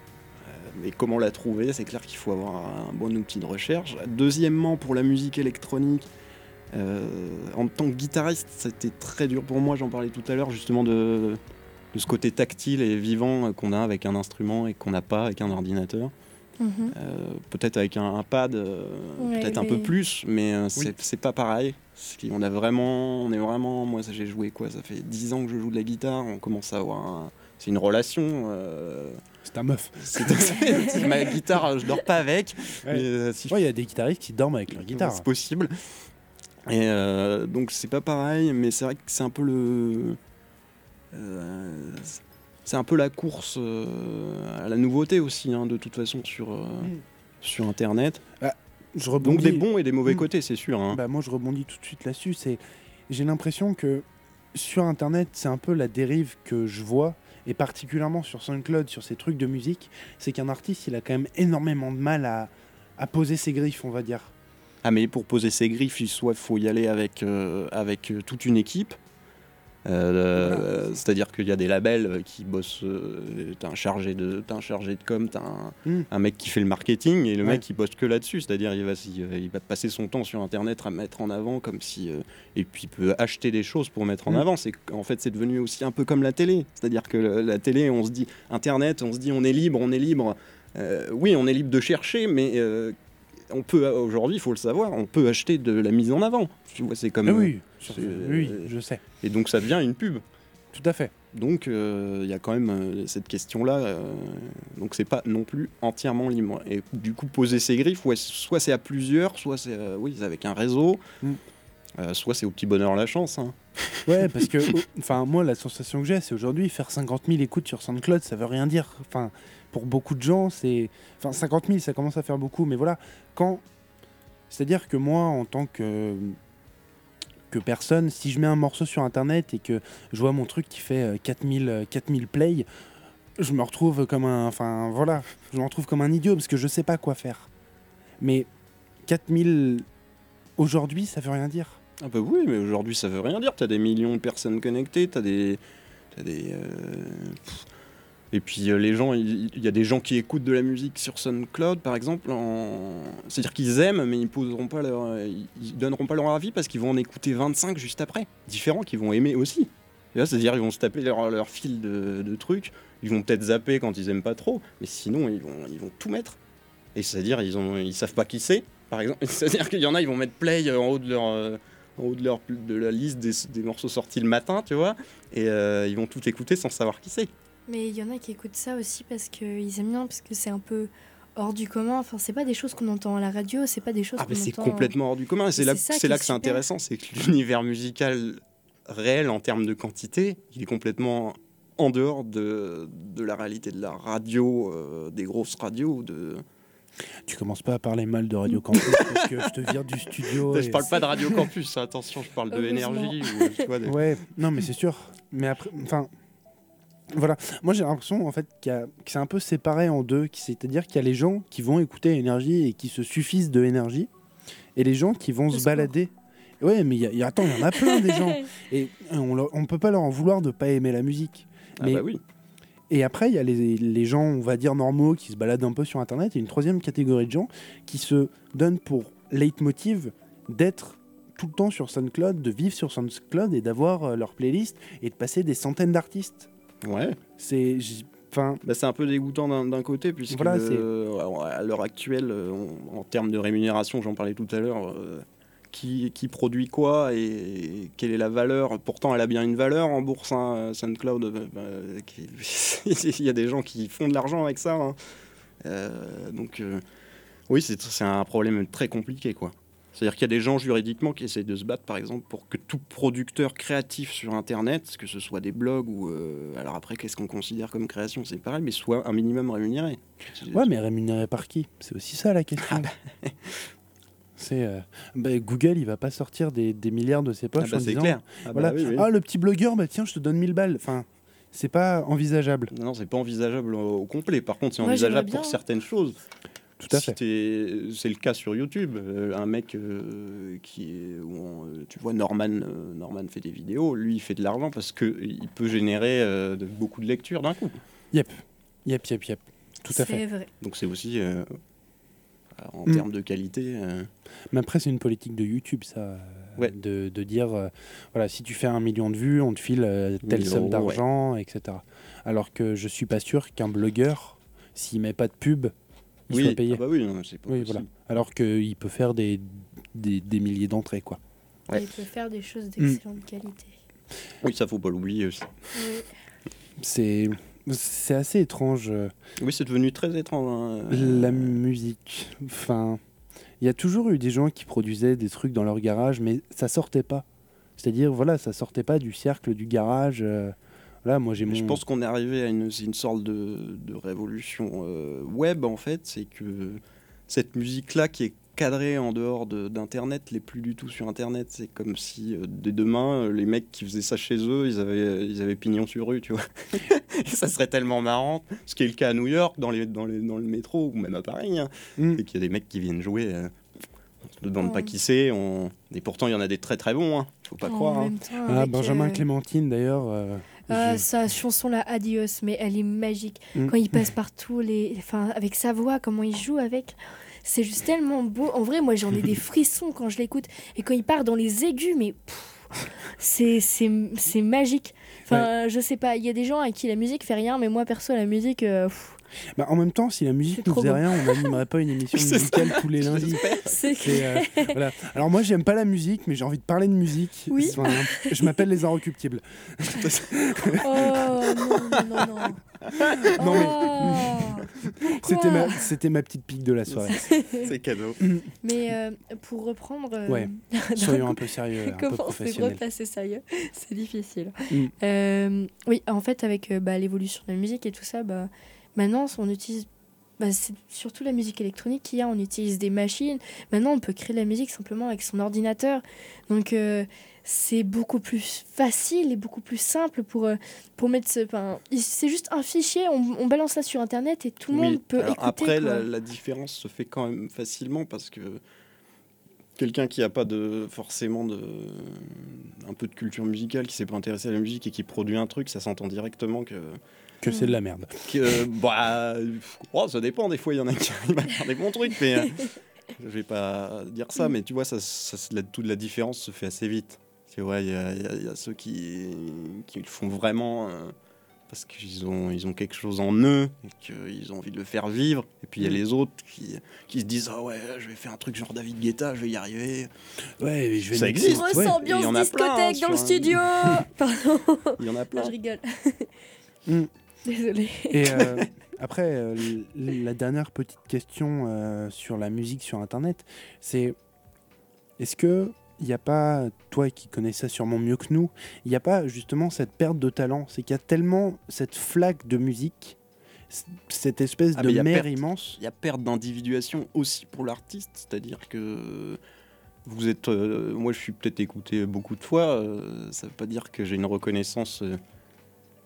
mais comment la trouver? C'est clair qu'il faut avoir un bon outil de recherche. Deuxièmement, pour la musique électronique, euh, en tant que guitariste, c'était très dur pour moi, j'en parlais tout à l'heure, justement de... de ce côté tactile et vivant qu'on a avec un instrument et qu'on n'a pas avec un ordinateur. Mmh. Euh, peut-être avec un, un pad, euh, ouais, peut-être mais... un peu plus, mais euh, c'est, oui. c'est pas pareil. C'est, on, a vraiment, on est vraiment... Moi, ça, j'ai joué quoi? Ça fait dix ans que je joue de la guitare. On commence à avoir un... C'est une relation. Euh... C'est un meuf. C'est, c'est ma guitare, je dors pas avec. Ouais. Il euh, si ouais, je... y a des guitaristes qui dorment avec leur guitare. C'est possible. Et euh, donc, c'est pas pareil, mais c'est vrai que c'est un peu le... Euh, c'est un peu la course euh, à la nouveauté aussi, hein, de toute façon, sur, euh, mmh. sur Internet. Bah, je rebondis... Donc des bons et des mauvais mmh. côtés, c'est sûr. Hein. Bah, moi, je rebondis tout de suite là-dessus. C'est... J'ai l'impression que sur Internet, c'est un peu la dérive que je vois, et particulièrement sur SoundCloud, sur ces trucs de musique, c'est qu'un artiste, il a quand même énormément de mal à, à poser ses griffes, on va dire. Ah, mais pour poser ses griffes, il soit faut y aller avec, euh, avec toute une équipe. Euh, voilà. C'est-à-dire qu'il y a des labels qui bossent, euh, t'as un chargé de, t'as un chargé de com, t'as un, mm. un mec qui fait le marketing, et le ouais. mec il bosse que là-dessus, c'est-à-dire il va, il va passer son temps sur Internet à mettre en avant comme si, euh, et puis il peut acheter des choses pour mettre en mm. avant. C'est, en fait c'est devenu aussi un peu comme la télé, c'est-à-dire que la, la télé, on se dit Internet, on se dit on est libre, on est libre, euh, oui on est libre de chercher, mais euh, on peut, aujourd'hui, il faut le savoir, on peut acheter de la mise en avant. Tu vois, c'est comme. Ah oui, c'est, oui, je sais. Et donc ça devient une pub. Tout à fait. Donc il euh, y a quand même euh, cette question-là. Euh, donc c'est pas non plus entièrement libre. Et du coup, poser ses griffes, ouais, soit c'est à plusieurs, soit c'est euh, oui, avec un réseau, mm. euh, soit c'est au petit bonheur la chance. Hein. Ouais, parce que, enfin, moi, la sensation que j'ai, c'est aujourd'hui faire cinquante mille écoutes sur SoundCloud, ça veut rien dire. Enfin. Pour beaucoup de gens, c'est... Enfin, cinquante mille, ça commence à faire beaucoup, mais voilà. Quand... C'est-à-dire que moi, en tant que... que personne, si je mets un morceau sur Internet et que je vois mon truc qui fait quatre mille plays, je me retrouve comme un... Enfin, voilà. Je me retrouve comme un idiot parce que je sais pas quoi faire. Mais quatre mille... Aujourd'hui, ça veut rien dire. Ah bah oui, mais aujourd'hui, ça veut rien dire. T'as des millions de personnes connectées, t'as des... T'as des... Euh... Et puis euh, les gens, il y, y a des gens qui écoutent de la musique sur SoundCloud, par exemple, en... c'est-à-dire qu'ils aiment, mais ils poseront pas leur, ils donneront pas leur avis parce qu'ils vont en écouter vingt-cinq juste après, différents qu'ils vont aimer aussi. Et là, c'est-à-dire ils vont se taper leur, leur fil de, de trucs, ils vont peut-être zapper quand ils aiment pas trop, mais sinon ils vont, ils vont tout mettre. Et c'est-à-dire ils ont, ils savent pas qui c'est, par exemple. C'est-à-dire qu'il y en a, ils vont mettre play en haut de leur, euh, en haut de leur, de la liste des, des morceaux sortis le matin, tu vois, et euh, ils vont tout écouter sans savoir qui c'est. Mais il y en a qui écoutent ça aussi parce qu'ils aiment bien, parce que c'est un peu hors du commun. Enfin, c'est pas des choses qu'on entend à la radio, c'est pas des choses ah, qu'on mais entend... c'est complètement hors du commun. Et c'est, là, c'est, c'est là que c'est intéressant, c'est que l'univers musical réel en termes de quantité, il est complètement en dehors de, de la réalité de la radio, euh, des grosses radios, de... Tu commences pas à parler mal de Radio Campus parce que je te vire du studio. Je et... parle pas de Radio Campus, attention, je parle de énergie. Ou, tu vois, des... Ouais, non, mais c'est sûr. Mais après, enfin... Voilà, moi j'ai l'impression en fait qu'il y a, que c'est un peu séparé en deux, qui- c'est-à-dire qu'il y a les gens qui vont écouter énergie et qui se suffisent de énergie, et les gens qui vont Le se sport. balader. Ouais, mais il y a- il y a- attends, il y en a plein des gens, et on, leur- on peut pas leur en vouloir de pas aimer la musique. Ah Mais- bah oui. Et après, il y a les, les gens, on va dire normaux, qui se baladent un peu sur Internet, et une troisième catégorie de gens qui se donnent pour leitmotiv d'être tout le temps sur SoundCloud, de vivre sur SoundCloud et d'avoir euh, leur playlist et de passer des centaines d'artistes. Ouais. C'est, j'- enfin, Bah, c'est un peu dégoûtant d'un, d'un côté, puisque Voilà, le- c'est- euh, à l'heure actuelle, euh, on- en termes de rémunération, j'en parlais tout à l'heure, euh, qui, qui produit quoi et, et quelle est la valeur. Pourtant, elle a bien une valeur en bourse, hein, SoundCloud. euh, bah, qui- Il y a des gens qui font de l'argent avec ça. Hein. Euh, donc, euh, oui, c'est, c'est un problème très compliqué, quoi. C'est-à-dire qu'il y a des gens juridiquement qui essayent de se battre, par exemple, pour que tout producteur créatif sur Internet, que ce soit des blogs ou... euh, alors après, qu'est-ce qu'on considère comme création, c'est pareil, mais soit un minimum rémunéré. ouais, mais rémunéré par qui? C'est aussi ça la question. C'est euh, bah, Google, il va pas sortir des, des milliards de ses Ah poches bah, en c'est disant, clair. Ah bah voilà, oui, oui. ah le petit blogueur, bah tiens, je te donne mille balles. Enfin, c'est pas envisageable. Non, non, c'est pas envisageable au, au complet. Par contre, c'est Moi, envisageable j'aimerais pour bien. certaines choses. Tout à Si fait. t'es- c'est le cas sur YouTube. Euh, un mec euh, qui est, où on, euh, tu vois, Norman, euh, Norman fait des vidéos. Lui, il fait de l'argent parce que il peut générer euh, de, beaucoup de lectures d'un coup. Yep, yep, yep, yep. Tout à fait. C'est vrai. Donc c'est aussi euh, en Mm. termes de qualité. euh, Mais après, c'est une politique de YouTube, ça. euh, Ouais. De, de dire, euh, voilà, si tu fais un million de vues, on te file euh, telle mille somme euros, d'argent, et cetera. Alors que je suis pas sûr qu'un blogueur, s'il met pas de pub, il oui, soit payé. ah bah oui, non, c'est pas Oui, possible. voilà. Alors qu'il peut faire des, des, des milliers d'entrées, quoi. Ouais. Il peut faire des choses d'excellente qualité. Oui, ça faut pas l'oublier aussi. Oui. C'est, c'est assez étrange, euh, Oui, c'est devenu très étrange. hein. la musique. Enfin, il y a toujours eu des gens qui produisaient des trucs dans leur garage, mais ça sortait pas. C'est-à-dire, voilà, ça sortait pas du cercle du garage. euh, Là, moi, j'ai mon... Je pense qu'on est arrivé à une, c'est une sorte de, de révolution euh, web, en fait. C'est que cette musique-là qui est cadrée en dehors de- d'Internet, n'est plus du tout sur Internet. C'est comme si, euh, dès demain, euh, les mecs qui faisaient ça chez eux, ils avaient, ils avaient pignon sur rue, tu vois. Et ça serait tellement marrant. Ce qui est le cas à New York, dans, les, dans, les, dans le métro, ou même à Paris. Hein. Mm. Et qu'il y a des mecs qui viennent jouer... euh, on ne demande Oh. pas qui c'est. On... Et pourtant, il y en a des très très bons. Hein. Faut pas En croire. hein. même temps, Ah, avec, Benjamin euh, Clémentine, d'ailleurs. euh, Ah, j'ai- sa chanson là, Adios, mais elle est magique. Mm. Quand il passe par tous les. Enfin, avec sa voix, comment il joue avec. C'est juste tellement beau. En vrai, moi j'en ai des frissons quand je l'écoute. Et quand il part dans les aigus, mais. pff, c'est, c'est, c'est magique. Enfin, je sais pas, il y a des gens à qui la musique fait rien, mais moi perso, la musique. euh, pff, Bah, en même temps, si la musique C'est nous trop faisait beau. rien, on n'animerait pas une émission C'est musicale tous les lundis. c'est C'est, euh, voilà. Alors moi, j'aime pas la musique, mais j'ai envie de parler de musique. Oui. Enfin, je m'appelle les Inrecuptibles. Oh non, non, non, non. Non, mais- Oh, C'était ma, c'était ma petite pique de la soirée. C'est cadeau. Mais euh, pour reprendre. euh, Ouais. d'un Soyons coup, un peu sérieux, un peu comment on fait professionnels. replacer sérieux C'est difficile. Mm. Euh, oui, en fait, avec euh, bah, l'évolution de la musique et tout ça, bah, maintenant, on utilise. Bah, c'est surtout la musique électronique qu'il y a. On utilise des machines. Maintenant, on peut créer de la musique simplement avec son ordinateur. Donc, euh, c'est beaucoup plus facile et beaucoup plus simple pour, euh, pour mettre ce. Enfin, il- c'est juste un fichier, on, on balance ça sur Internet et tout le Oui. monde peut Alors écouter. après, quoi. la, la différence se fait quand même facilement parce que quelqu'un qui n'a pas de forcément de un peu de culture musicale, qui s'est pas intéressé à la musique et qui produit un truc, ça s'entend directement que, Que c'est de la merde. que bah, oh, ça dépend. Des fois, il y en a qui arrivent à faire des bons trucs, mais euh, je vais pas dire ça. Mais tu vois, ça, ça, la, toute la différence se fait assez vite. Tu vois, il y, a- il y a- il y a ceux qui qui le font vraiment. euh, parce qu'ils ont, ils ont quelque chose en eux, et qu'ils ont envie de le faire vivre. Et puis il y a Mm. les autres qui, qui se disent « Ah ouais, je vais faire un truc genre David Guetta, je vais y arriver. Ouais, mais je vais Ça mixer- existe, Grosse ouais. Et il ambiance y en a plein, hein, discothèque dans le sur un- studio. Pardon, » Il y en a plein. non, je rigole. Mm. Désolée. Et euh, après, euh, l- la dernière petite question euh, sur la musique sur Internet, c'est est-ce que il n'y a pas, toi qui connais ça sûrement mieux que nous, il n'y a pas justement cette perte de talent? C'est qu'il y a tellement cette flaque de musique, c- cette espèce Ah, de mais il y a mer perte. immense. Il y a perte d'individuation aussi pour l'artiste, c'est-à-dire que vous êtes, euh, moi je suis peut-être écouté beaucoup de fois, euh, ça veut pas dire que j'ai une reconnaissance euh,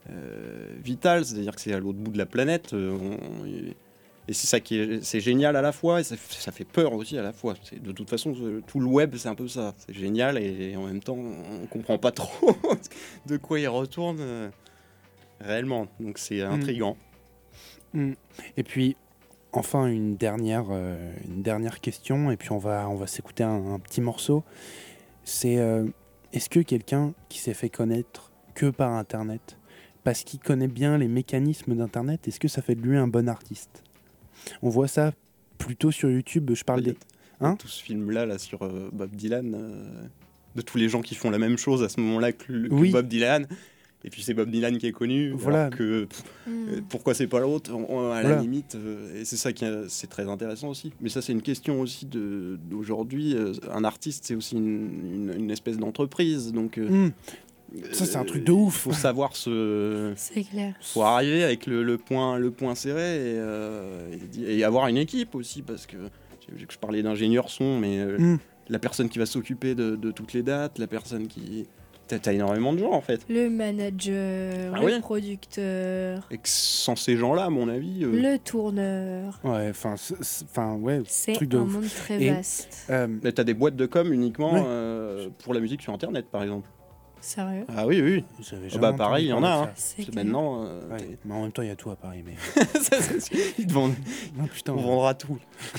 euh, vital, c'est-à-dire que c'est à l'autre bout de la planète. Euh, on, et, et c'est ça qui est, c'est génial à la fois, et ça, ça fait peur aussi à la fois. C'est, de toute façon, tout le web, c'est un peu ça. C'est génial, et, et en même temps, on comprend pas trop de quoi il retourne euh, réellement. Donc c'est intriguant. Mmh. Mmh. Et puis, enfin, une dernière, euh, une dernière question, et puis on va, on va s'écouter un, un petit morceau. C'est, euh, est-ce que quelqu'un qui s'est fait connaître que par Internet, parce qu'il connaît bien les mécanismes d'Internet, est-ce que ça fait de lui un bon artiste ? On voit ça plutôt sur YouTube, je parle Il y a, des... Hein tout ce film-là là, sur euh, Bob Dylan, euh, de tous les gens qui font la même chose à ce moment-là que, que Oui. Bob Dylan. Et puis c'est Bob Dylan qui est connu, Voilà. alors que pff, Mm. euh, pourquoi c'est pas l'autre, on- on- à Voilà. la limite, euh, et c'est ça qui est, c'est très intéressant aussi. Mais ça c'est une question aussi de, d'aujourd'hui, euh, un artiste c'est aussi une, une, une espèce d'entreprise, donc euh, Mmh. Ça, c'est un truc de ouf. faut savoir se... C'est clair. faut arriver avec le, le, point, le point serré et, euh, et, et avoir une équipe aussi, parce que je, je parlais d'ingénieur son, mais euh, Mmh. la personne qui va s'occuper de, de toutes les dates, la personne qui... T'as, t'as énormément de gens en fait. Le manager, Ah le oui. producteur, Et que sans ces gens-là, à mon avis... euh, le tourneur. Ouais, enfin, c'est- c'est- enfin, ouais. C'est Truc de un ouf. monde très Et- vaste. Euh, Mais t'as des boîtes de com uniquement Ouais. euh, pour la musique sur Internet, par exemple. Sérieux? Ah oui, oui. j'avais Ah jamais bah entendu pareil, il y en a. parler de Hein. C'est C'est clair. maintenant... euh, ça. Ouais, mais en même temps, il y a tout à Paris. Mais... ça, c'est- ils te vendent, non, putain, on vendra tout.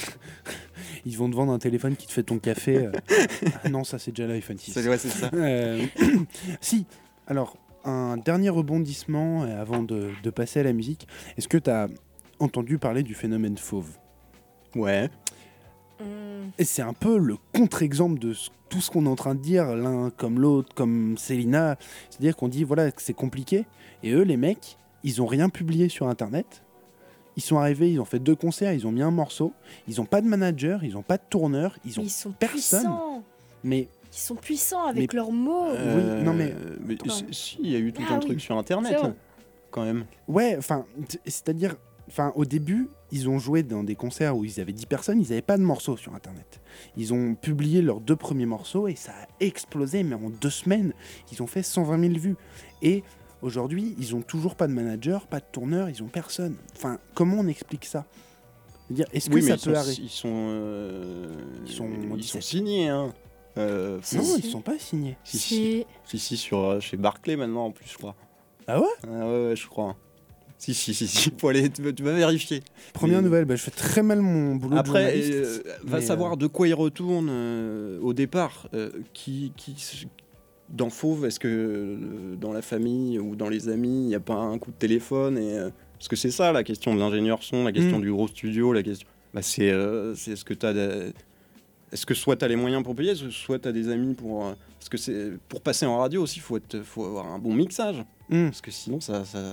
ils vont te vendre un téléphone qui te fait ton café. euh. Ah non, ça, c'est déjà l'iPhone six. C'est, ouais, c'est ça. Euh, si, alors, un dernier rebondissement euh, avant de, de passer à la musique. Est-ce que tu as entendu parler du phénomène fauve ? Ouais. Mm. Et c'est un peu le contre-exemple de ce- tout ce qu'on est en train de dire, l'un comme l'autre, comme Célina. C'est-à-dire qu'on dit, voilà, que c'est compliqué. Et eux, les mecs, ils ont rien publié sur Internet. Ils sont arrivés, ils ont fait deux concerts, ils ont mis un morceau. Ils ont pas de manager, ils ont pas de tourneur, ils ont Ils sont personne. puissants. Mais Ils sont puissants avec Mais- leurs mots. Oui, non, mais- Euh, mais Attends. si, si, il y a eu tout Ah un oui. truc sur Internet, C'est hein, quand même. ouais, enfin, t- c'est-à-dire, enfin, au début, ils ont joué dans des concerts où ils avaient dix personnes, ils n'avaient pas de morceaux sur Internet. Ils ont publié leurs deux premiers morceaux et ça a explosé, mais en deux semaines, ils ont fait cent vingt mille vues. Et aujourd'hui, ils ont toujours pas de manager, pas de tourneur, ils ont personne. Enfin, comment on explique ça ? C'est-à-dire, est-ce que Oui, mais ça ils sont, peut arriver ? ils sont, euh, Ils sont ils sont dix-sept. signés. Hein. Euh, Si, Non, si. ils sont pas signés. si, si, C'est- si, si, sur, euh, chez Barclay maintenant en plus, je crois. Ah ouais ? Ah ouais, ouais, je crois. Si, si, si, si. Faut aller, tu, vas- tu vas vérifier. Première Mais- nouvelle, bah, je fais très mal mon boulot de Après, journaliste. euh, va mais, savoir euh, de quoi il retourne euh, au départ. euh, qui, qui, dans Fauve, est-ce que euh, dans la famille ou dans les amis, il n'y a pas un coup de téléphone et, euh, parce que c'est ça la question de l'ingénieur son, la question Mm. du gros studio, la question. Bah, c'est, euh, c'est est-ce que tu as. Est-ce que soit tu as les moyens pour payer, soit tu as des amis pour. euh, parce que c'est, pour passer en radio aussi, il faut, être- faut avoir un bon mixage. hum. Parce que sinon, ça. ça...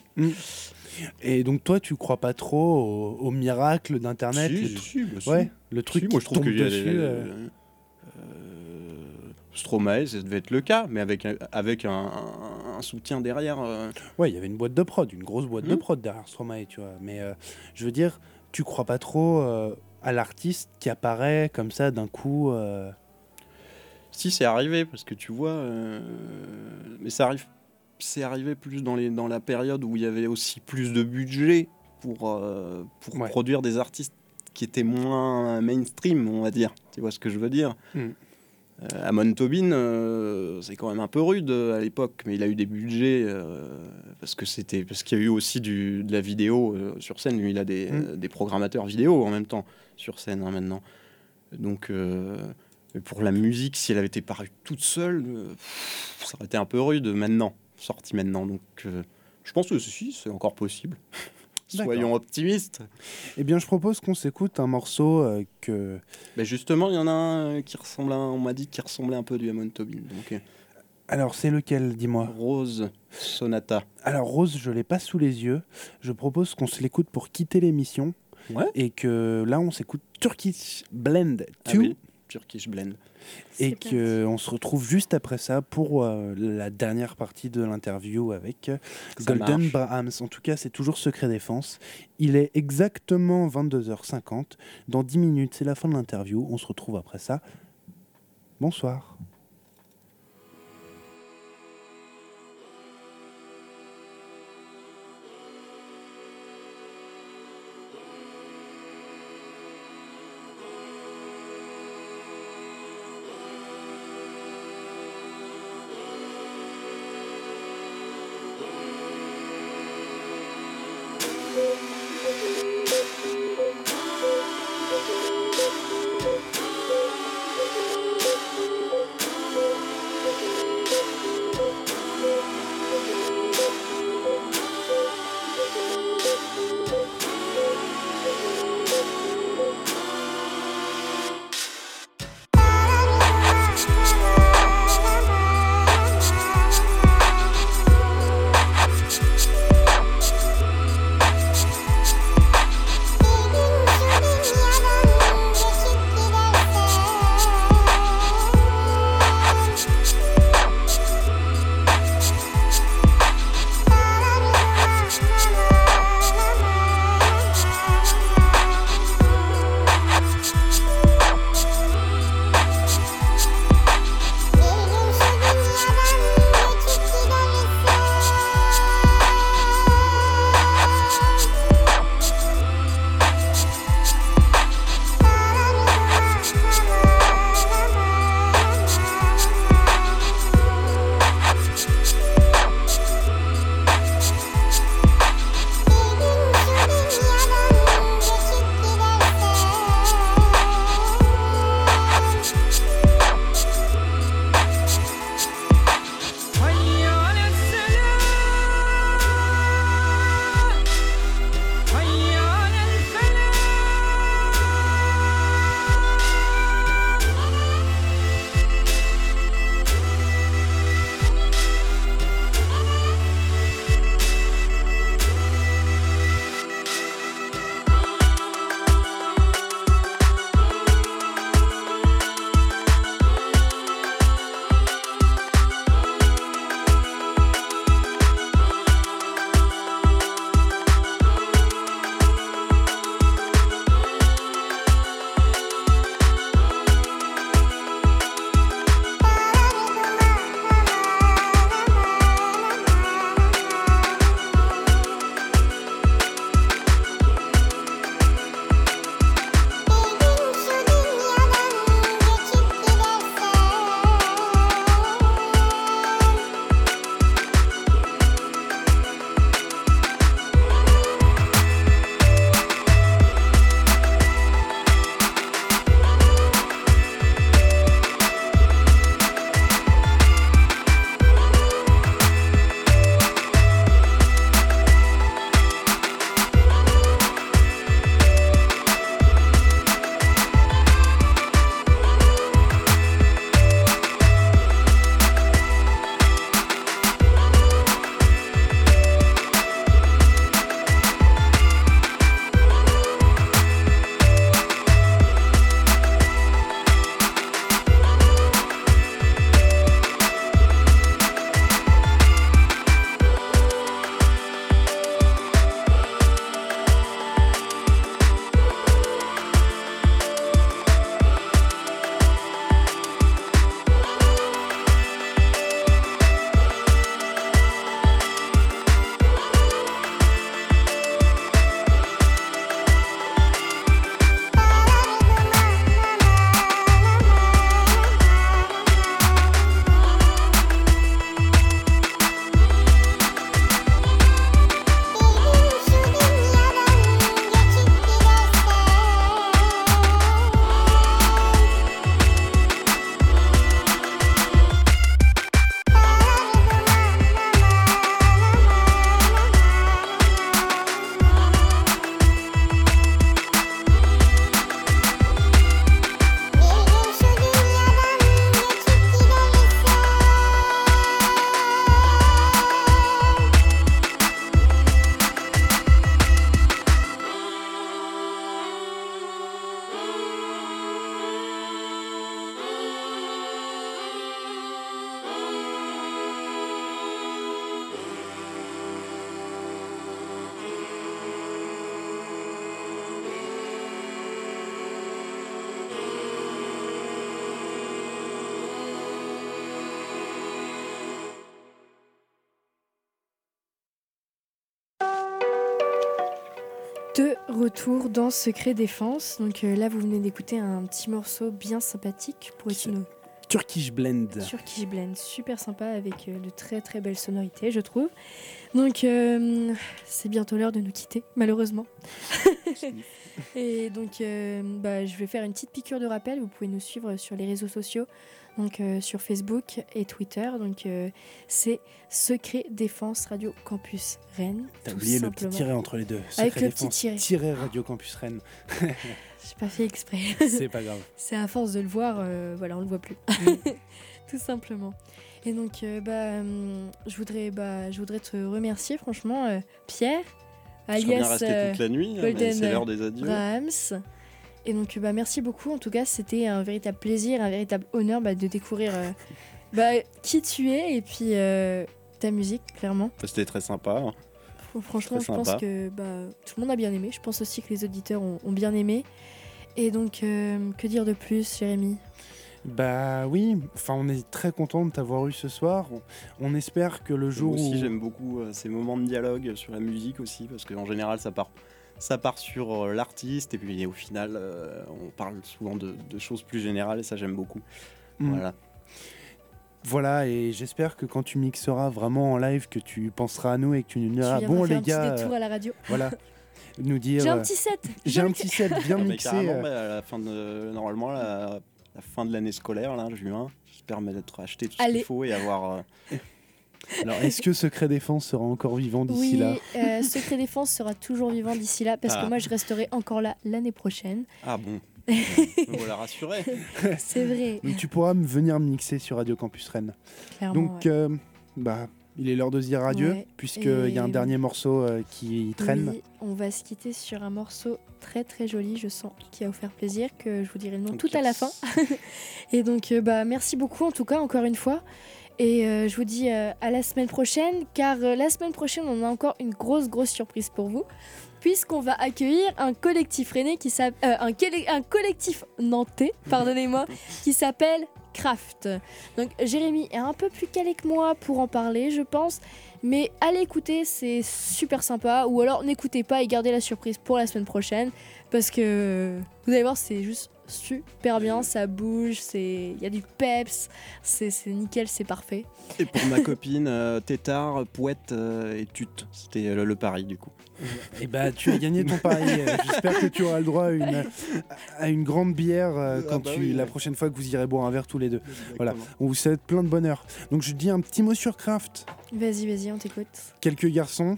Et donc toi, tu crois pas trop au, au miracle d'Internet Si, le si, tru- si, bah, si. Ouais, le truc Si, qui moi je trouve tombe qu'il y a dessus. des, euh, euh, Stromae, ça devait être le cas, mais avec, un- avec un, un- un soutien derrière. euh. Ouais, il y avait une boîte de prod, une grosse boîte de Hmm. prod derrière Stromae, tu vois. Mais euh, je veux dire, tu crois pas trop euh, à l'artiste qui apparaît comme ça d'un coup. euh, Si, c'est arrivé, parce que tu vois, euh, mais ça arrive, c'est arrivé plus dans, les, dans la période où il y avait aussi plus de budget pour, euh, pour Ouais. produire des artistes qui étaient moins mainstream, on va dire. Tu vois ce que je veux dire? Hmm. Euh, Amon Tobin, euh, c'est quand même un peu rude euh, à l'époque, mais il a eu des budgets euh, parce que c'était parce qu'il y a eu aussi du, de la vidéo euh, sur scène. Lui, il a des, Mm. euh, des programmateurs vidéo en même temps sur scène hein, maintenant. Donc, euh, mais pour la musique, si elle avait été parue toute seule, euh, pff, ça aurait été un peu rude maintenant, sortie maintenant. Donc, euh, je pense que si, c'est encore possible. D'accord. Soyons optimistes. Eh bien, je propose qu'on s'écoute un morceau euh, que. Mais justement, il y en a un qui ressemble à, on m'a dit qu'il ressemblait un peu du Amon Tobin. Donc, euh, Alors, c'est lequel, dis-moi. Rose Sonata. Alors, Rose, je l'ai pas sous les yeux. Je propose qu'on se l'écoute pour quitter l'émission. Ouais. Et que là, on s'écoute Turkish Blend deux. Ah oui, Turkish Blend. Et C'est qu'on se retrouve juste après ça pour euh, la dernière partie de l'interview avec euh, Ça Golden marche. Brahms. En tout cas, c'est toujours Secret Défense. Il est exactement vingt-deux heures cinquante. Dans dix minutes, c'est la fin de l'interview. On se retrouve après ça. Bonsoir. De retour dans Secret Défense. Donc euh, là, vous venez d'écouter un petit morceau bien sympathique pour essayer nos Turkish Blend. Turkish Blend, super sympa avec euh, de très très belles sonorités, je trouve. Donc euh, c'est bientôt l'heure de nous quitter, malheureusement. Et donc euh, bah, je vais faire une petite piqûre de rappel. Vous pouvez nous suivre sur les réseaux sociaux, donc euh, sur Facebook et Twitter. Donc euh, c'est Secret Défense Radio Campus Rennes. T'as oublié le petit tiret entre les deux. Avec Secret le petit Défense, tiret. tiret Radio Campus Rennes. J'ai pas fait exprès. C'est pas grave. C'est à force de le voir, euh, voilà, on le voit plus. Tout simplement. Et donc, euh, bah, hum, je voudrais, bah, je voudrais te remercier, franchement, euh, Pierre, Je serais bien alias resté euh, toute la nuit, hein, mais Golden c'est l'heure des adieux. Brahms. Et donc, bah, merci beaucoup. En tout cas, c'était un véritable plaisir, un véritable honneur bah, de découvrir euh, bah, qui tu es et puis euh, ta musique, clairement. C'était très sympa. hein. Franchement, Très je pense sympa. que bah, tout le monde a bien aimé. Je pense aussi que les auditeurs ont, ont bien aimé. Et donc, euh, que dire de plus, Jérémy ? Bah oui, enfin on est très content de t'avoir eu ce soir. On, on espère que le jour Moi aussi, où... j'aime beaucoup euh, ces moments de dialogue sur la musique aussi, parce qu'en général, ça part, ça part sur euh, l'artiste, et puis au final, euh, on parle souvent de, de choses plus générales, et ça, j'aime beaucoup. Mm. Voilà. Voilà, et j'espère que quand tu mixeras vraiment en live, que tu penseras à nous et que tu nous Tu diras viendras bon faire les un petit gars, détour euh, à la radio. voilà, nous dire J'ai un euh, petit set. j'ai un petit set bien Ah, mais mixé. carrément, euh, bah, à la fin de, normalement, la, la fin de l'année scolaire, là, juin, j'espère m'être acheté tout ce Allez. qu'il faut et avoir... euh, Alors est-ce que Secret Défense sera encore vivant d'ici Oui, là? euh, Secret Défense sera toujours vivant d'ici là parce Ah. que moi je resterai encore là l'année prochaine. Ah bon, me voilà rassuré. C'est vrai, Donc tu pourras me venir mixer sur Radio Campus Rennes. clairement. Donc ouais. euh, bah il est l'heure de se dire adieu Ouais. puisqu'il Et- y a un dernier morceau euh, qui traîne. Oui, on va se quitter sur un morceau très très joli, je sens, qui va vous faire plaisir, que je vous dirai le nom Donc, tout à la yes. fin. Et donc euh, bah merci beaucoup en tout cas encore une fois. Et euh, je vous dis euh, à la semaine prochaine, car euh, la semaine prochaine on a encore une grosse grosse surprise pour vous, puisqu'on va accueillir un collectif rennais qui s'appelle euh, un, quel- un collectif nantais, pardonnez-moi, qui s'appelle Craft. Donc Jérémy est un peu plus calé que moi pour en parler, je pense, mais allez écouter, c'est super sympa. Ou alors n'écoutez pas et gardez la surprise pour la semaine prochaine, parce que vous allez voir, c'est juste super bien, ça bouge, c'est il y a du peps, c'est c'est nickel, c'est parfait. Et pour ma copine, euh, Tétard, Pouette euh, et Tute, c'était euh, le, le pari du coup. Et bah tu as gagné ton pari. Euh, J'espère que tu auras le droit à une, à une grande bière euh, Ah quand bah tu, oui, la ouais. prochaine fois que vous irez boire un verre tous les deux. Voilà. Exactement. On vous souhaite plein de bonheur. Donc je dis un petit mot sur Craft. Vas-y, vas-y, on t'écoute. Quelques garçons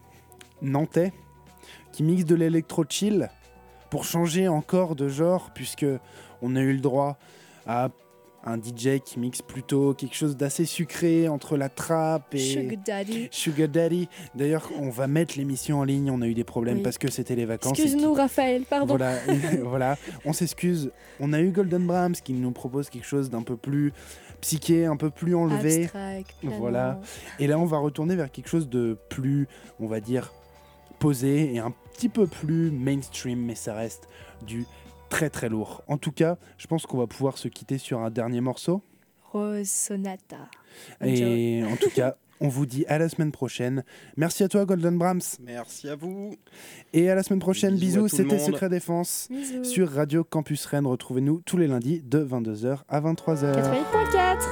nantais qui mixent de l'électro-chill pour changer encore de genre, puisque on a eu le droit à un D J qui mixe plutôt quelque chose d'assez sucré entre la trap et Sugar Daddy. Sugar Daddy. D'ailleurs, on va mettre l'émission en ligne, on a eu des problèmes Oui. parce que c'était les vacances. et Excuse-nous Raphaël, pardon. voilà, voilà, on s'excuse. On a eu Golden Brahms qui nous propose quelque chose d'un peu plus psyché, un peu plus enlevé. Abstract, planant. Voilà. Et là, on va retourner vers quelque chose de plus, on va dire, posé et un petit peu plus mainstream, mais ça reste du très très lourd. En tout cas, je pense qu'on va pouvoir se quitter sur un dernier morceau. Rose Sonata. Et en tout cas, on vous dit à la semaine prochaine. Merci à toi, Golden Brahms. Merci à vous. Et à la semaine prochaine. Bisous à Bisous, tout le c'était monde. Secret Défense. Bisous. Sur Radio Campus Rennes. Retrouvez-nous tous les lundis de vingt-deux heures à vingt-trois heures. quatre-vingt-huit point quatre.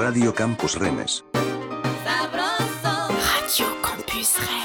Radio Campus Rennes. Radio Campus Rennes.